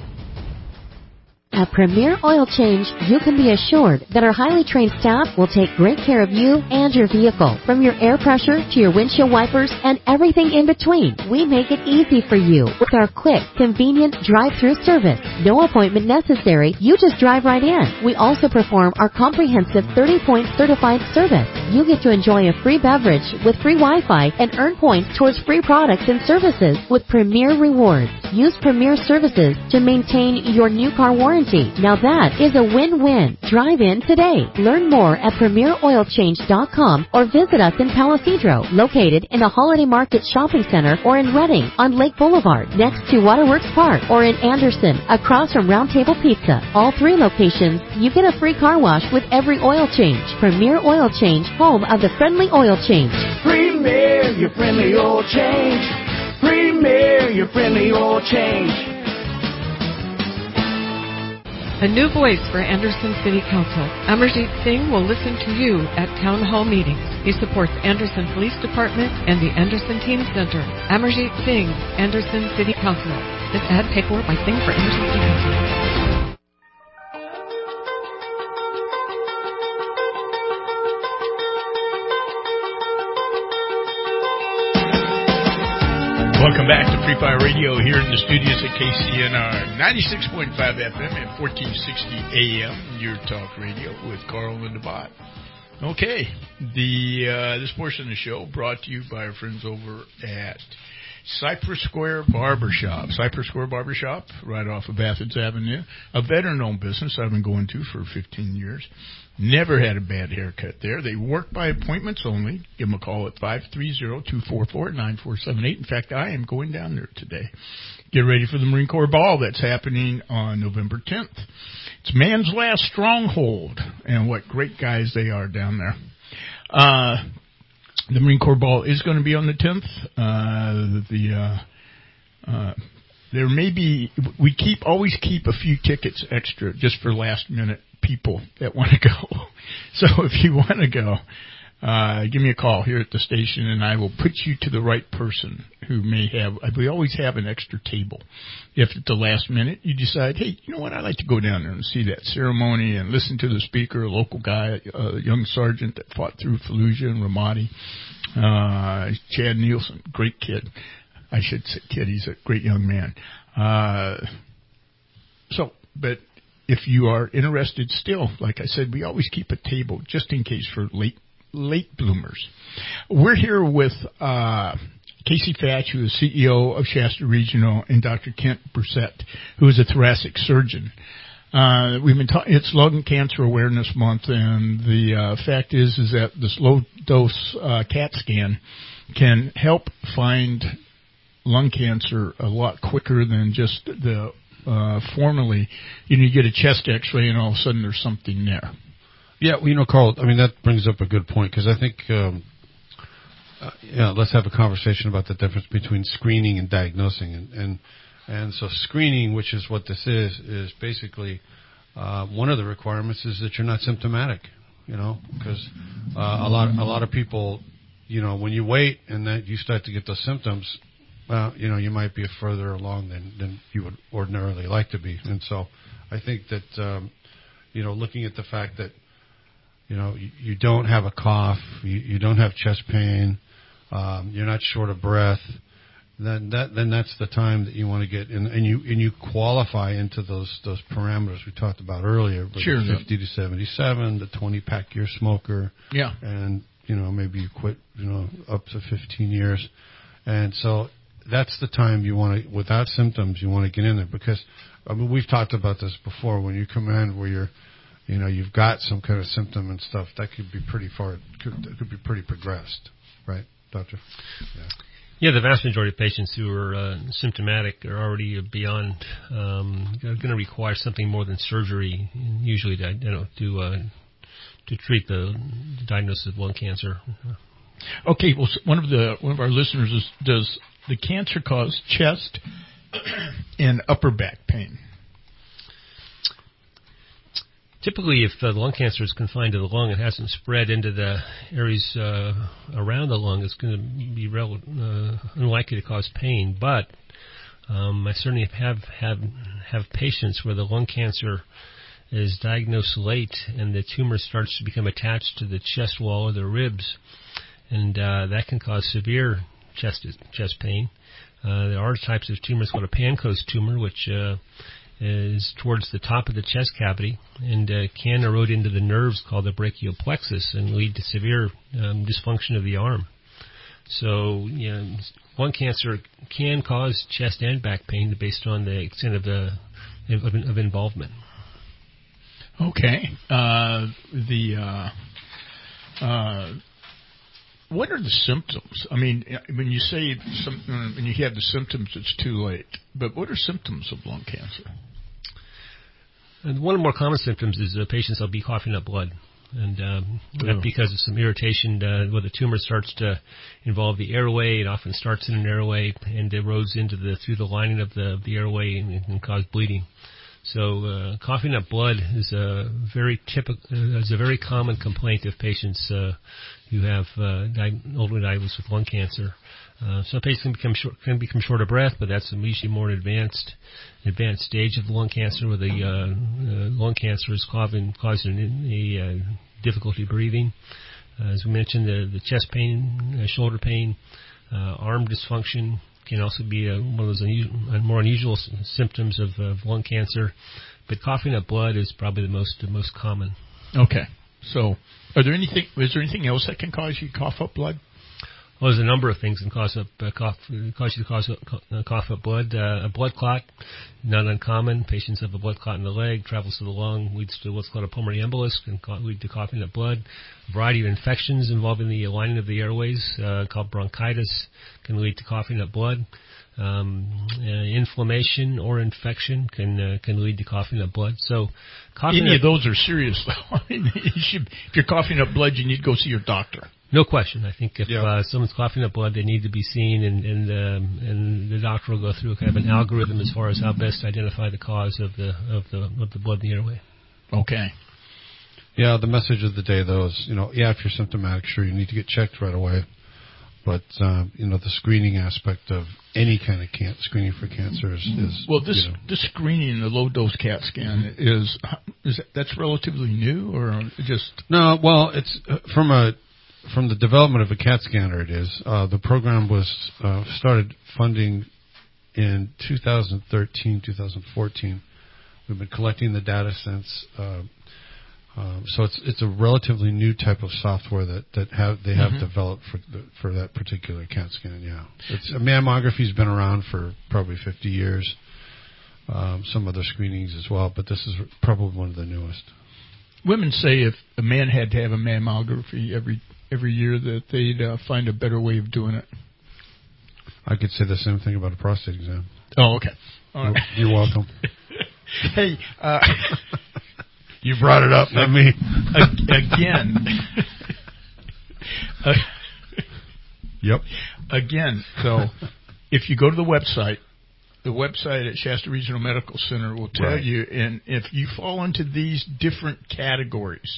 At Premier Oil Change, you can be assured that our highly trained staff will take great care of you and your vehicle. From your air pressure to your windshield wipers and everything in between, we make it easy for you with our quick, convenient drive-through service. No appointment necessary. You just drive right in. We also perform our comprehensive 30-point certified service. You get to enjoy a free beverage with free Wi-Fi and earn points towards free products and services with Premier Rewards. Use Premier Services to maintain your new car warranty. Now that is a win-win. Drive in today. Learn more at PremierOilChange.com or visit us in Palisadro, located in the Holiday Market Shopping Center, or in Redding on Lake Boulevard, next to Waterworks Park, or in Anderson, across from Round Table Pizza. All 3 locations, you get a free car wash with every oil change. Premier Oil Change, home of the friendly oil change. Premier, your friendly oil change. Premier, your friendly oil change. A new voice for Anderson City Council. Amarjeet Singh will listen to you at town hall meetings. He supports Anderson Police Department and the Anderson Teen Center. Amarjeet Singh, Anderson City Council. This ad paid for by Singh for Anderson City Council. Welcome back to Free Fire Radio here in the studios at KCNR 96.5 FM at 1460 AM, your talk radio with Carl and Bot. Okay, this portion of the show brought to you by our friends over at Cypress Square Barbershop. Cypress Square Barbershop, right off of Athens Avenue, a veteran-owned business I've been going to for 15 years. Never had a bad haircut there. They work by appointments only. Give them a call at 530-244-9478. In fact, I am going down there today. Get ready for the Marine Corps Ball that's happening on November 10th. It's man's last stronghold, and what great guys they are down there. The Marine Corps Ball is going to be on the 10th. There may be, we always keep a few tickets extra just for last minute people that want to go. So if you want to go, give me a call here at the station and I will put you to the right person who may have, we always have an extra table. If at the last minute you decide, hey, you know what, I'd like to go down there and see that ceremony and listen to the speaker, a local guy, a young sergeant that fought through Fallujah and Ramadi, Chad Nielsen, great kid. I should say kid, he's a great young man. But if you are interested still, like I said, we always keep a table just in case for late bloomers. We're here with Casey Fatch, who is CEO of Shasta Regional, and Dr. Kent Brissett, who is a thoracic surgeon. We've been talking. It's Lung Cancer Awareness Month, and the fact is that this low dose CAT scan can help find lung cancer a lot quicker than just the formerly. You get a chest X-ray, and all of a sudden there's something there. Yeah, well, Carl, I mean, that brings up a good point, because I think, let's have a conversation about the difference between screening and diagnosing. And so screening, which is what this is basically, one of the requirements is that you're not symptomatic, because a lot of people, when you wait and that you start to get those symptoms, well, you might be further along than you would ordinarily like to be. And so I think that, looking at the fact that, you don't have a cough, you don't have chest pain, you're not short of breath, then that's the time that you want to get in, and you qualify into those parameters we talked about earlier, sure, the 50 to 77, the 20-pack year smoker, yeah, and maybe you quit up to 15 years, and so that's the time you want to, without symptoms, you want to get in there, because we've talked about this before. When you come in where you're you've got some kind of symptom and stuff, that could be pretty progressed, right, Doctor? Yeah, the vast majority of patients who are symptomatic are already beyond, going to require something more than surgery, usually to treat the diagnosis of lung cancer. Okay, well, one of our listeners does the cancer cause chest and upper back pain? Typically, if the lung cancer is confined to the lung and hasn't spread into the areas around the lung, it's going to be unlikely to cause pain. But I certainly have patients where the lung cancer is diagnosed late and the tumor starts to become attached to the chest wall or the ribs, and that can cause severe chest pain. There are types of tumors called a Pancoast tumor, which is towards the top of the chest cavity and can erode into the nerves called the brachial plexus and lead to severe dysfunction of the arm. So, lung cancer can cause chest and back pain based on the extent of involvement. Okay. What are the symptoms? I mean, when you say something, when you have the symptoms, it's too late. But what are symptoms of lung cancer? And one of the more common symptoms is patients will be coughing up blood. And that's because of some irritation where the tumor starts to involve the airway. It often starts in an airway and erodes through the lining of the airway and cause bleeding. So coughing up blood is a very common complaint of patients who have ultimately diagnosed with lung cancer. Some patients can become short of breath, but that's usually more an advanced stage of lung cancer, where the lung cancer is causing difficulty breathing. As we mentioned, the chest pain, shoulder pain, arm dysfunction can also be one of those more unusual symptoms of lung cancer. But coughing up blood is probably the most common. Okay. So, is there anything else that can cause you to cough up blood? Well, there's a number of things that cause you to cough up blood. A blood clot, not uncommon. Patients have a blood clot in the leg, travels to the lung, leads to what's called a pulmonary embolus, can lead to coughing up blood. A variety of infections involving the lining of the airways, called bronchitis, can lead to coughing up blood. Inflammation or infection can lead to coughing up blood. So, any of those are serious, though. I mean, if you're coughing up blood, you need to go see your doctor. No question. I think if someone's coughing up blood, they need to be seen, and the doctor will go through kind of an algorithm as far as how best to identify the cause of the blood in the airway. Okay. Yeah, the message of the day, though, is, if you're symptomatic, sure, you need to get checked right away. But, the screening aspect of any kind of screening for cancer is well, this screening, the low-dose CAT scan, that's relatively new, or just... No, well, it's from the development of a CAT scanner, it is. The program was started funding in 2013, 2014. We've been collecting the data since... so it's a relatively new type of software that they have developed for that particular CAT scan. Yeah, mammography's been around for probably 50 years. Some other screenings as well, but this is probably one of the newest. Women say if a man had to have a mammography every year, that they'd find a better way of doing it. I could say the same thing about a prostate exam. Oh, okay. All right. You're welcome. Hey. You brought it up, not me. Again. Yep. Again, so if you go to the website at Shasta Regional Medical Center will tell you, and if you fall into these different categories,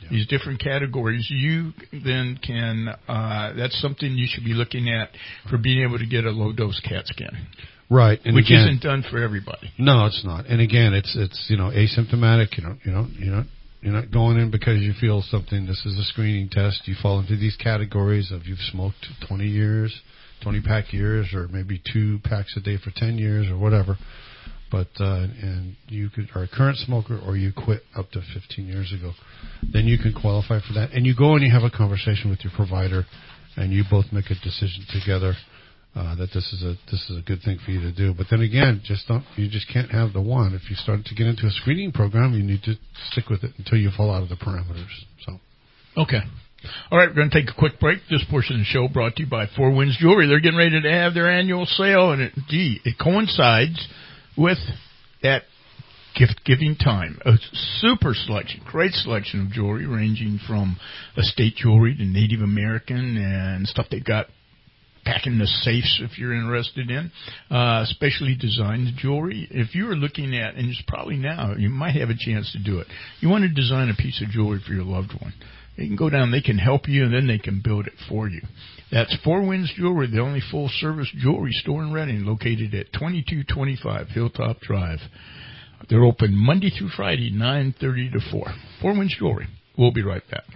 you then can, that's something you should be looking at for being able to get a low-dose CAT scan. Right, and which again, isn't done for everybody. No, it's not. And again, it's asymptomatic. You're not going in because you feel something. This is a screening test. You fall into these categories of you've smoked 20 pack years, or maybe 2 packs a day for 10 years, or whatever. But and you are a current smoker, or you quit up to 15 years ago. Then you can qualify for that, and you go and you have a conversation with your provider, and you both make a decision together. That this is a good thing for you to do. But then again, you just can't have the one. If you start to get into a screening program, you need to stick with it until you fall out of the parameters. So, okay. All right, we're going to take a quick break. This portion of the show brought to you by Four Winds Jewelry. They're getting ready to have their annual sale, and it coincides with that gift-giving time. A super selection, great selection of jewelry, ranging from estate jewelry to Native American and stuff they've got packing the safes if you're interested in, specially designed jewelry. If you are looking at, and it's probably now, you might have a chance to do it. You want to design a piece of jewelry for your loved one. They can go down, they can help you, and then they can build it for you. That's Four Winds Jewelry, the only full-service jewelry store in Redding, located at 2225 Hilltop Drive. They're open Monday through Friday, 9:30 to 4. Four Winds Jewelry. We'll be right back.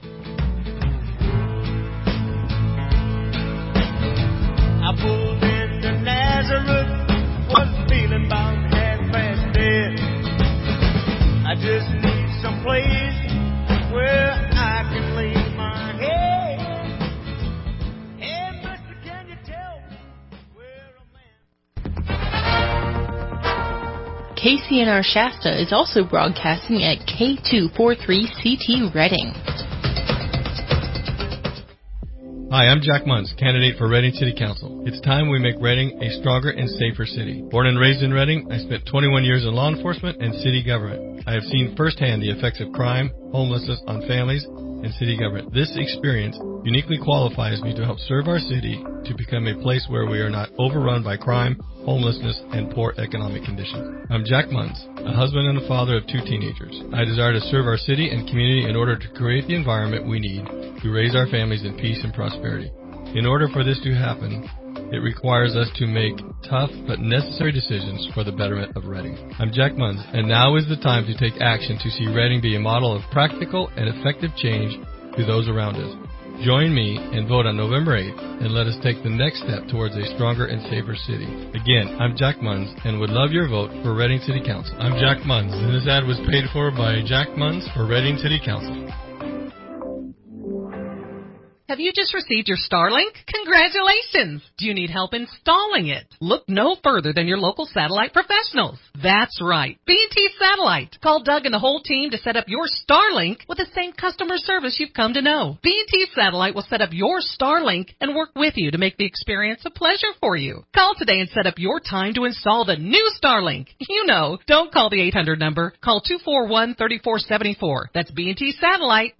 I pulled into Nazareth, was feeling about half-past dead. I just need some place where I can lay my head. Hey, mister, can you tell me where a man... KCNR Shasta is also broadcasting at K243CT Redding. Hi, I'm Jack Muntz, candidate for Redding City Council. It's time we make Redding a stronger and safer city. Born and raised in Redding, I spent 21 years in law enforcement and city government. I have seen firsthand the effects of crime, homelessness on families, and city government. This experience uniquely qualifies me to help serve our city to become a place where we are not overrun by crime, homelessness, and poor economic conditions. I'm Jack Munns, a husband and a father of 2 teenagers. I desire to serve our city and community in order to create the environment we need to raise our families in peace and prosperity. In order for this to happen, it requires us to make tough but necessary decisions for the betterment of Reading. I'm Jack Munns, and now is the time to take action to see Reading be a model of practical and effective change to those around us. Join me and vote on November 8th, and let us take the next step towards a stronger and safer city. Again, I'm Jack Munns, and would love your vote for Reading City Council. I'm Jack Munns, and this ad was paid for by Jack Munns for Reading City Council. Have you just received your Starlink? Congratulations! Do you need help installing it? Look no further than your local satellite professionals. That's right, B&T Satellite. Call Doug and the whole team to set up your Starlink with the same customer service you've come to know. B&T Satellite will set up your Starlink and work with you to make the experience a pleasure for you. Call today and set up your time to install the new Starlink. You know, don't call the 800 number. Call 241-3474. That's B&T Satellite,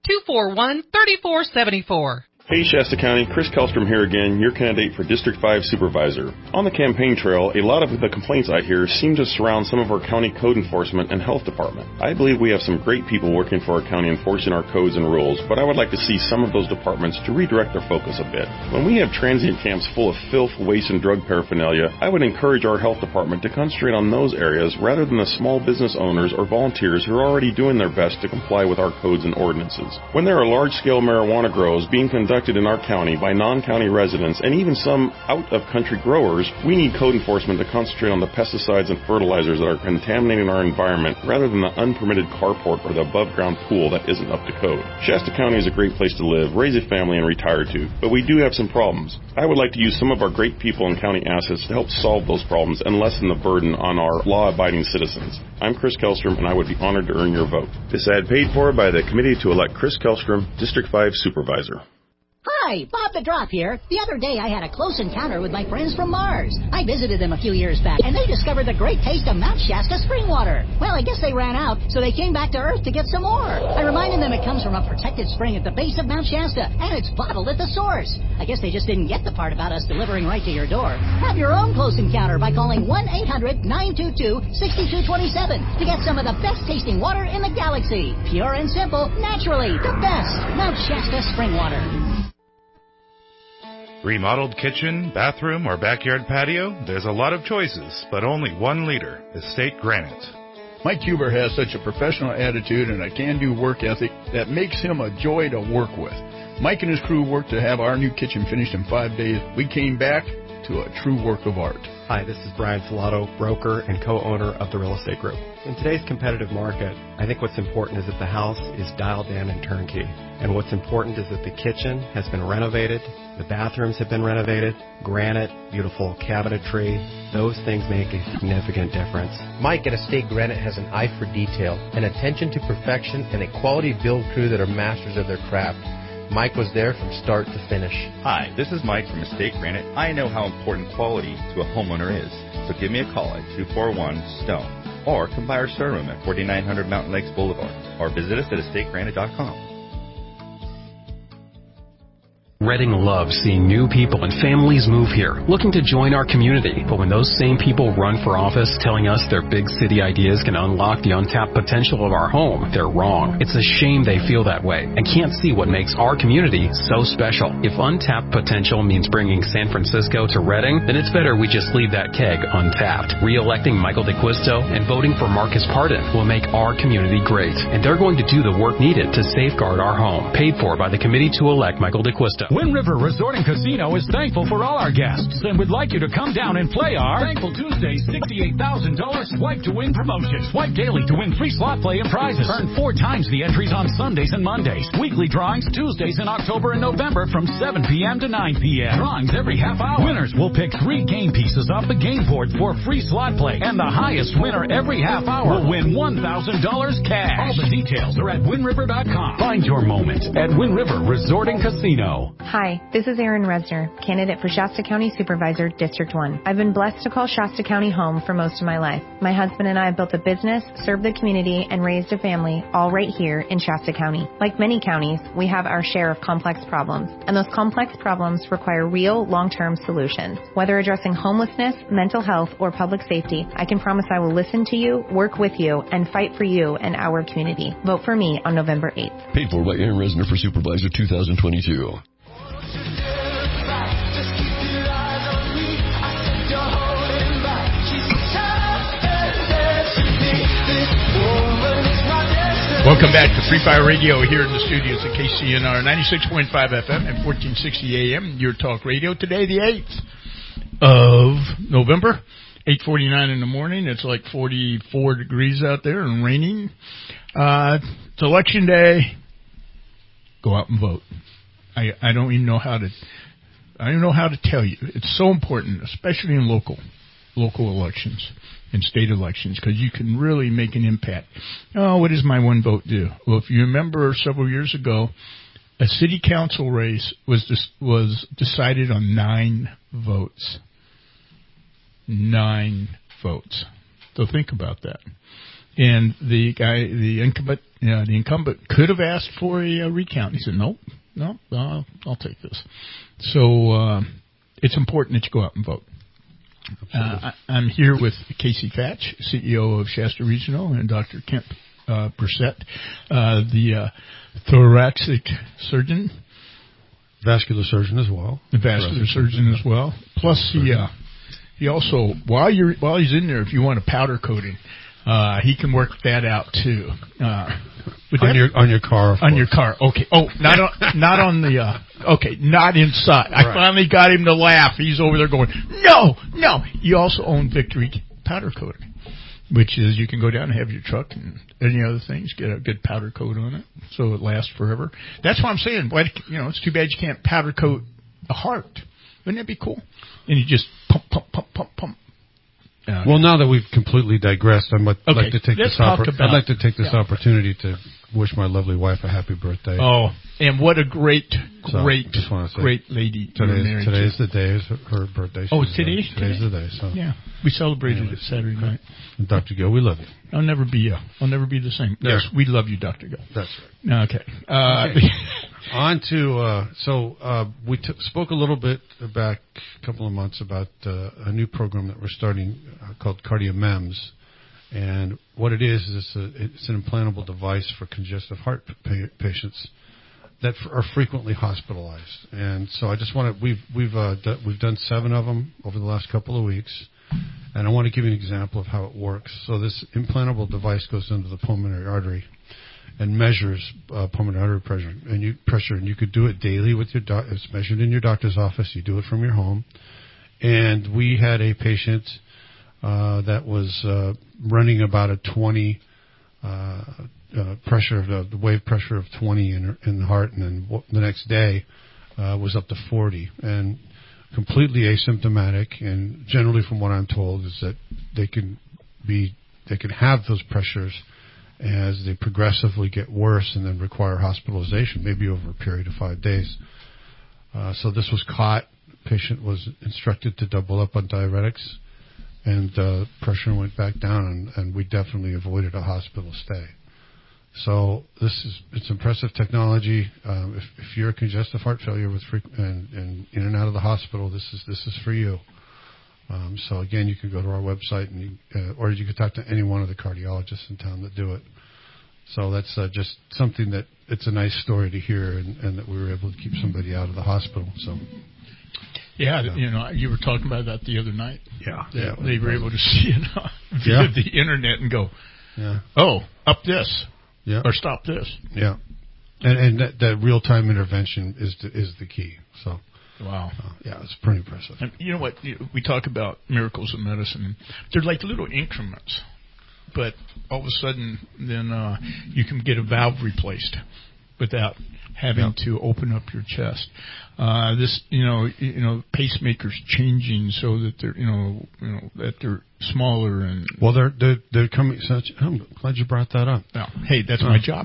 241-3474. Hey Shasta County, Chris Kellstrom here again, your candidate for District 5 Supervisor. On the campaign trail, a lot of the complaints I hear seem to surround some of our county code enforcement and health department. I believe we have some great people working for our county enforcing our codes and rules, but I would like to see some of those departments to redirect their focus a bit. When we have transient camps full of filth, waste, and drug paraphernalia, I would encourage our health department to concentrate on those areas rather than the small business owners or volunteers who are already doing their best to comply with our codes and ordinances. When there are large-scale marijuana grows being conducted in our county by non-county residents and even some out-of-country growers, we need code enforcement to concentrate on the pesticides and fertilizers that are contaminating our environment rather than the unpermitted carport or the above-ground pool that isn't up to code. Shasta County is a great place to live, raise a family, and retire to, but we do have some problems. I would like to use some of our great people and county assets to help solve those problems and lessen the burden on our law-abiding citizens. I'm Chris Kellstrom, and I would be honored to earn your vote. This ad paid for by the committee to elect Chris Kellstrom, District 5 Supervisor. Hi, Bob the Drop here. The other day I had a close encounter with my friends from Mars. I visited them a few years back, and they discovered the great taste of Mount Shasta spring water. Well, I guess they ran out, so they came back to Earth to get some more. I reminded them it comes from a protected spring at the base of Mount Shasta, and it's bottled at the source. I guess they just didn't get the part about us delivering right to your door. Have your own close encounter by calling 1-800-922-6227 to get some of the best tasting water in the galaxy. Pure and simple, naturally, the best. Mount Shasta spring water. Remodeled kitchen, bathroom, or backyard patio? There's a lot of choices, but only one leader, Estate Granite. Mike Huber has such a professional attitude and a can-do work ethic that makes him a joy to work with. Mike and his crew worked to have our new kitchen finished in 5 days. We came back to a true work of art. Hi, this is Brian Filato, broker and co-owner of the Real Estate Group. In today's competitive market, I think what's important is that the house is dialed in and turnkey. And what's important is that the kitchen has been renovated, the bathrooms have been renovated, granite, beautiful cabinetry. Those things make a significant difference. Mike at Estate Granite has an eye for detail, an attention to perfection, and a quality build crew that are masters of their craft. Mike was there from start to finish. Hi, this is Mike from Estate Granite. I know how important quality to a homeowner is, so give me a call at 241-STONE or come by our showroom at 4900 Mountain Lakes Boulevard or visit us at estategranite.com. Reading loves seeing new people and families move here, looking to join our community. But when those same people run for office telling us their big city ideas can unlock the untapped potential of our home, they're wrong. It's a shame they feel that way and can't see what makes our community so special. If untapped potential means bringing San Francisco to Reading, then it's better we just leave that keg untapped. Re-electing Michael DeQuisto and voting for Marcus Pardon will make our community great. And they're going to do the work needed to safeguard our home. Paid for by the committee to elect Michael DeQuisto. Wind River Resort and Casino is thankful for all our guests and would like you to come down and play our Thankful Tuesday $68,000 Swipe to Win promotion. Swipe daily to win free slot play and prizes. Earn 4 times the entries on Sundays and Mondays. Weekly drawings Tuesdays in October and November from 7 p.m. to 9 p.m. Drawings every half hour. Winners will pick 3 game pieces off the game board for free slot play. And the highest winner every half hour will win $1,000 cash. All the details are at WindRiver.com. Find your moment at Wind River Resort and Casino. Hi, this is Erin Resner, candidate for Shasta County Supervisor, District 1. I've been blessed to call Shasta County home for most of my life. My husband and I have built a business, served the community, and raised a family, all right here in Shasta County. Like many counties, we have our share of complex problems, and those complex problems require real, long-term solutions. Whether addressing homelessness, mental health, or public safety, I can promise I will listen to you, work with you, and fight for you and our community. Vote for me on November 8th. Paid for by Erin Resner for Supervisor 2022. Welcome back to Free Fire Radio here in the studios at KCNR 96.5 FM and 1460 AM, your talk radio. Today, the 8th of November, 8:49 in the morning. It's like 44 degrees out there and raining. It's election day. Go out and vote. I don't even know how to tell you. It's so important, especially in local elections and state elections, because you can really make an impact. Oh, what does my one vote do? Well, if you remember several years ago, a city council race was decided on 9 votes. 9 votes. So think about that. And the incumbent could have asked for a recount. He said, no, I'll take this. So it's important that you go out and vote. I'm here with Casey Fatch, CEO of Shasta Regional, and Dr. Kemp Brissett, the thoracic surgeon. Vascular surgeon as well. The vascular surgeon as well. Plus, he also, while he's in there, if you want a powder coating, he can work that out too. On your car. On your car. Okay. Oh, not on the. Okay, not inside. I finally got him to laugh. He's over there going, no. You also own Victory Powder Coating, which is you can go down and have your truck and any other things, get a good powder coat on it so it lasts forever. That's what I'm saying. It's too bad you can't powder coat a heart. Wouldn't that be cool? And you just pump. Well, now that we've completely digressed, I'd like to take this opportunity to wish my lovely wife a happy birthday. Oh, and what a great lady. Today's the day is her birthday. Today's the day. So yeah, we celebrated it Saturday night. And Dr. Gill, we love you. I'll never be the same. Yeah. Yes, we love you, Dr. Gill. That's right. Okay. On to we spoke a little bit back a couple of months about a new program that we're starting called CardioMEMS, and what it is it's an implantable device for congestive heart patients that are frequently hospitalized. And so I just want to we've done 7 of them over the last couple of weeks, and I want to give you an example of how it works. So this implantable device goes into the pulmonary artery and measures pulmonary artery pressure, and you could do it daily with your doctor. It's measured in your doctor's office. You do it from your home. And we had a patient that was running about a 20 pressure, the wave pressure of 20 in the heart, and then the next day was up to 40, and completely asymptomatic. And generally, from what I'm told, is that they can have those pressures as they progressively get worse and then require hospitalization, maybe over a period of 5 days. So this was caught. The patient was instructed to double up on diuretics, and pressure went back down, and we definitely avoided a hospital stay. So it's impressive technology. If you're a congestive heart failure with and in and out of the hospital, this is for you. So again, you can go to our website or you can talk to any one of the cardiologists in town that do it. So that's just something that it's a nice story to hear, and that we were able to keep somebody out of the hospital. So. Yeah, you were talking about that the other night. Yeah. They were able to see it via the internet and go, up this, or stop this. Yeah, and that real-time intervention is the key. So. Wow. It's pretty impressive. And you know what? We talk about miracles of medicine. They're like little increments, but all of a sudden, then you can get a valve replaced without having to open up your chest. This, pacemakers changing so that they're, that they're smaller and. Well, they're coming. I'm glad you brought that up. Oh, hey, that's my job.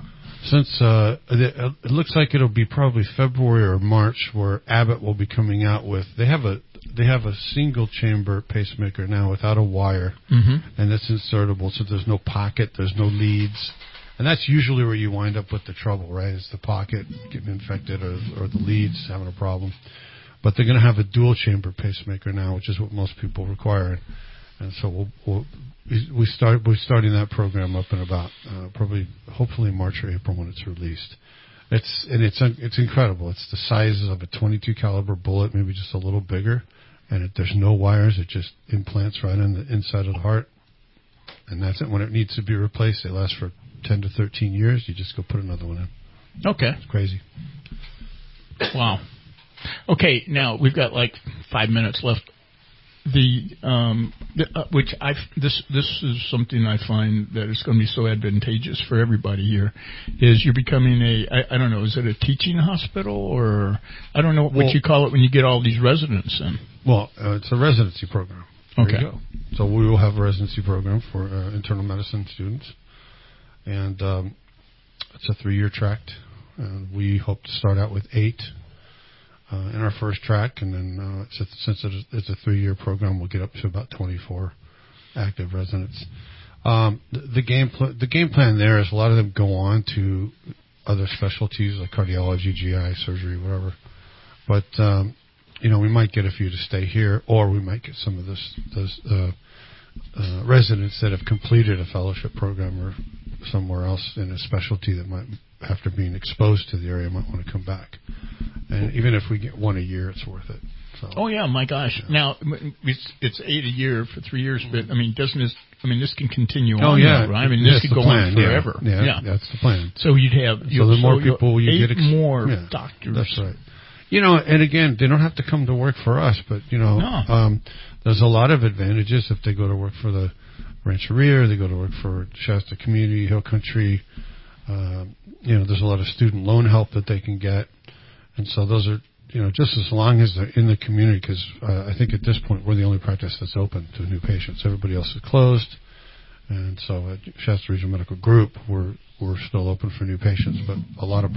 Since it looks like it'll be probably February or March where Abbott will be coming out with they have a single chamber pacemaker now without a wire, and it's insertable, so there's no pocket, there's no leads, and that's usually where you wind up with the trouble, right? Is the pocket getting infected or the leads having a problem. But they're going to have a dual chamber pacemaker now, which is what most people require, and so we're starting that program up in about hopefully March or April when it's released. It's incredible. It's the size of a .22 caliber bullet, maybe just a little bigger, and there's no wires. It just implants right on the inside of the heart, and that's it. When it needs to be replaced, they last for 10 to 13 years. You just go put another one in. Okay, it's crazy. Wow. Okay, now we've got like 5 minutes left. This is something I find that is going to be so advantageous for everybody here. Is you're becoming I don't know, is it a teaching hospital or I don't know what you call it when you get all these residents in? Well, it's a residency program. There Okay. you go. So we will have a residency program for internal medicine students, and it's a 3-year tract. We hope to start out with 8. In our first track, and then since it's a 3-year program, we'll get up to about 24 active residents. The game plan there is a lot of them go on to other specialties like cardiology, GI, surgery, whatever. But we might get a few to stay here, or we might get some of those residents that have completed a fellowship program or somewhere else in a specialty that might, after being exposed to the area, might want to come back. And even if we get 1 a year, it's worth it. So. Oh yeah, my gosh! Yeah. Now it's 8 a year for 3 years, but I mean, doesn't this? I mean, this can continue on. Oh yeah, though, right? I mean, this could go on forever. Yeah, that's the plan. So you'd have the more people you 8 get more doctors. That's right. And again, they don't have to come to work for us, but there's a lot of advantages if they go to work for the Rancheria, or they go to work for Shasta Community, Hill Country. There's a lot of student loan help that they can get. And so those are, just as long as they're in the community, because I think at this point we're the only practice that's open to new patients. Everybody else is closed. And so at Shasta Regional Medical Group, we're still open for new patients, but a lot of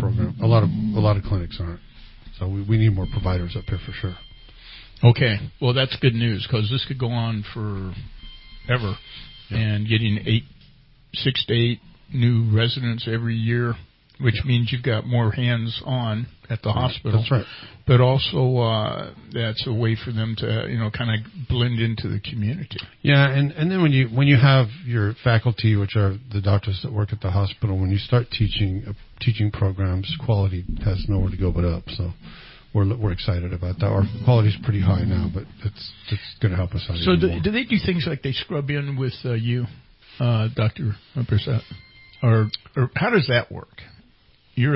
clinics aren't. So we need more providers up here for sure. Okay. Well, that's good news, because this could go on forever. Yeah. And getting 6 to 8 new residents every year, which means you've got more hands-on at the hospital. That's right. But also that's a way for them to, kind of blend into the community. Yeah, and then when you have your faculty, which are the doctors that work at the hospital, when you start teaching programs, quality has nowhere to go but up. So we're excited about that. Our quality's pretty high now, but it's going to help us out. So do they do things like they scrub in with you, Dr. Brissett? Or how does that work? You're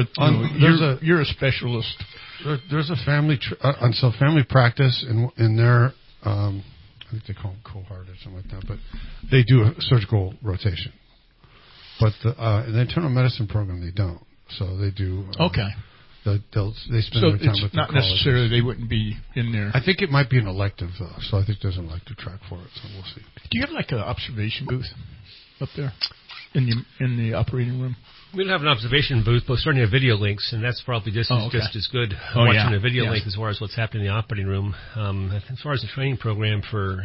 a specialist. There's a family family practice in their I think they call them cohort or something like that, but they do a surgical rotation. But in the internal medicine program they don't. So they do. Okay. They spend their time with the not necessarily they wouldn't be in there. I think it might be an elective though, so I think there's an elective track for it. So we'll see. Do you have like an observation booth up there in the operating room? We don't have an observation booth, but certainly have video links, and that's probably just as good watching a video link as far as what's happening in the operating room. As far as the training program for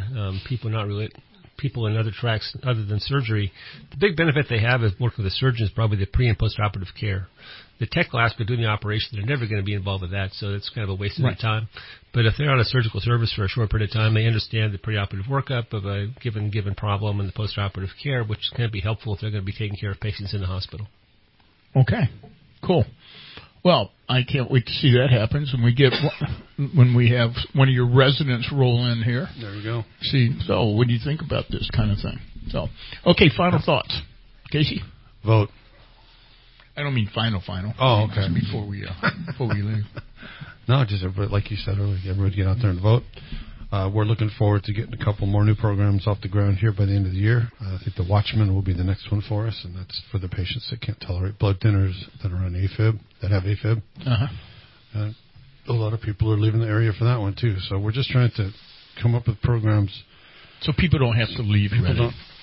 people in other tracks other than surgery, the big benefit they have is working with the surgeon is probably the pre- and post-operative care. The technical aspect of doing the operation, they're never going to be involved with that, so it's kind of a waste of their time. But if they're on a surgical service for a short period of time, they understand the preoperative workup of a given problem and the post-operative care, which is going to be helpful if they're going to be taking care of patients in the hospital. Okay, cool. Well, I can't wait to see that happens when we have one of your residents roll in here. There you go. See, so what do you think about this kind of thing? So, okay, final thoughts, Casey. Vote. I don't mean final. Oh, okay. Just before we leave. No, just everybody, like you said earlier, everybody get out there and vote. We're looking forward to getting a couple more new programs off the ground here by the end of the year. I think the Watchman will be the next one for us, and that's for the patients that can't tolerate blood thinners that are on AFib, that have AFib. Uh-huh. A lot of people are leaving the area for that one, too. So we're just trying to come up with programs. So people don't have to leave.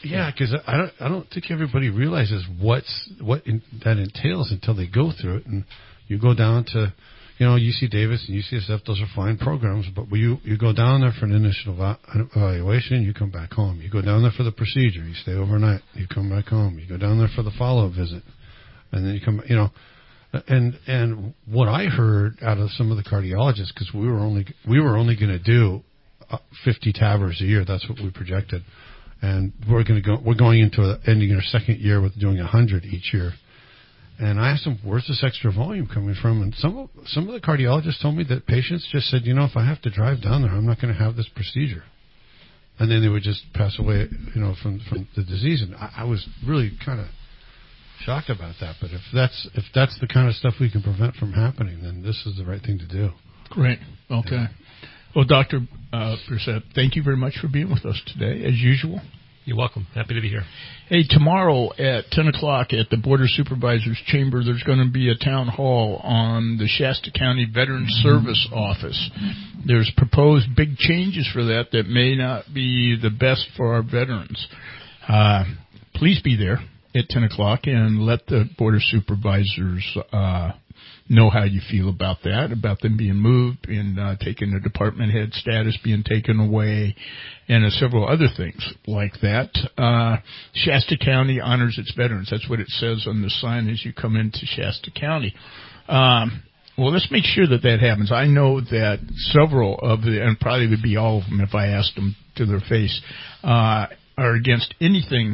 Yeah, because I don't think everybody realizes what that entails until they go through it. And you go down to, UC Davis and UCSF; those are fine programs. But you go down there for an initial evaluation, you come back home. You go down there for the procedure, you stay overnight, you come back home. You go down there for the follow-up visit, and then you come. And what I heard out of some of the cardiologists, because we were only going to do 50 TAVRs a year. That's what we projected, and we're going into ending our second year with doing 100 each year. And I asked them, where's this extra volume coming from? And some of the cardiologists told me that patients just said, if I have to drive down there, I'm not going to have this procedure. And then they would just pass away, from the disease. And I was really kind of shocked about that. But if that's the kind of stuff we can prevent from happening, then this is the right thing to do. Great. Okay. Yeah. Well, Dr. Brissett, thank you very much for being with us today, as usual. You're welcome. Happy to be here. Hey, tomorrow at 10 o'clock at the Board of Supervisors Chamber, there's going to be a town hall on the Shasta County Veteran Service Office. There's proposed big changes for that may not be the best for our veterans. Please be there at 10 o'clock and let the Board of Supervisors know how you feel about that, about them being moved and taking the department head status being taken away, and several other things like that. Shasta County honors its veterans. That's what it says on the sign as you come into Shasta County. Well, let's make sure that happens. I know that several of and probably would be all of them if I asked them to their face, are against anything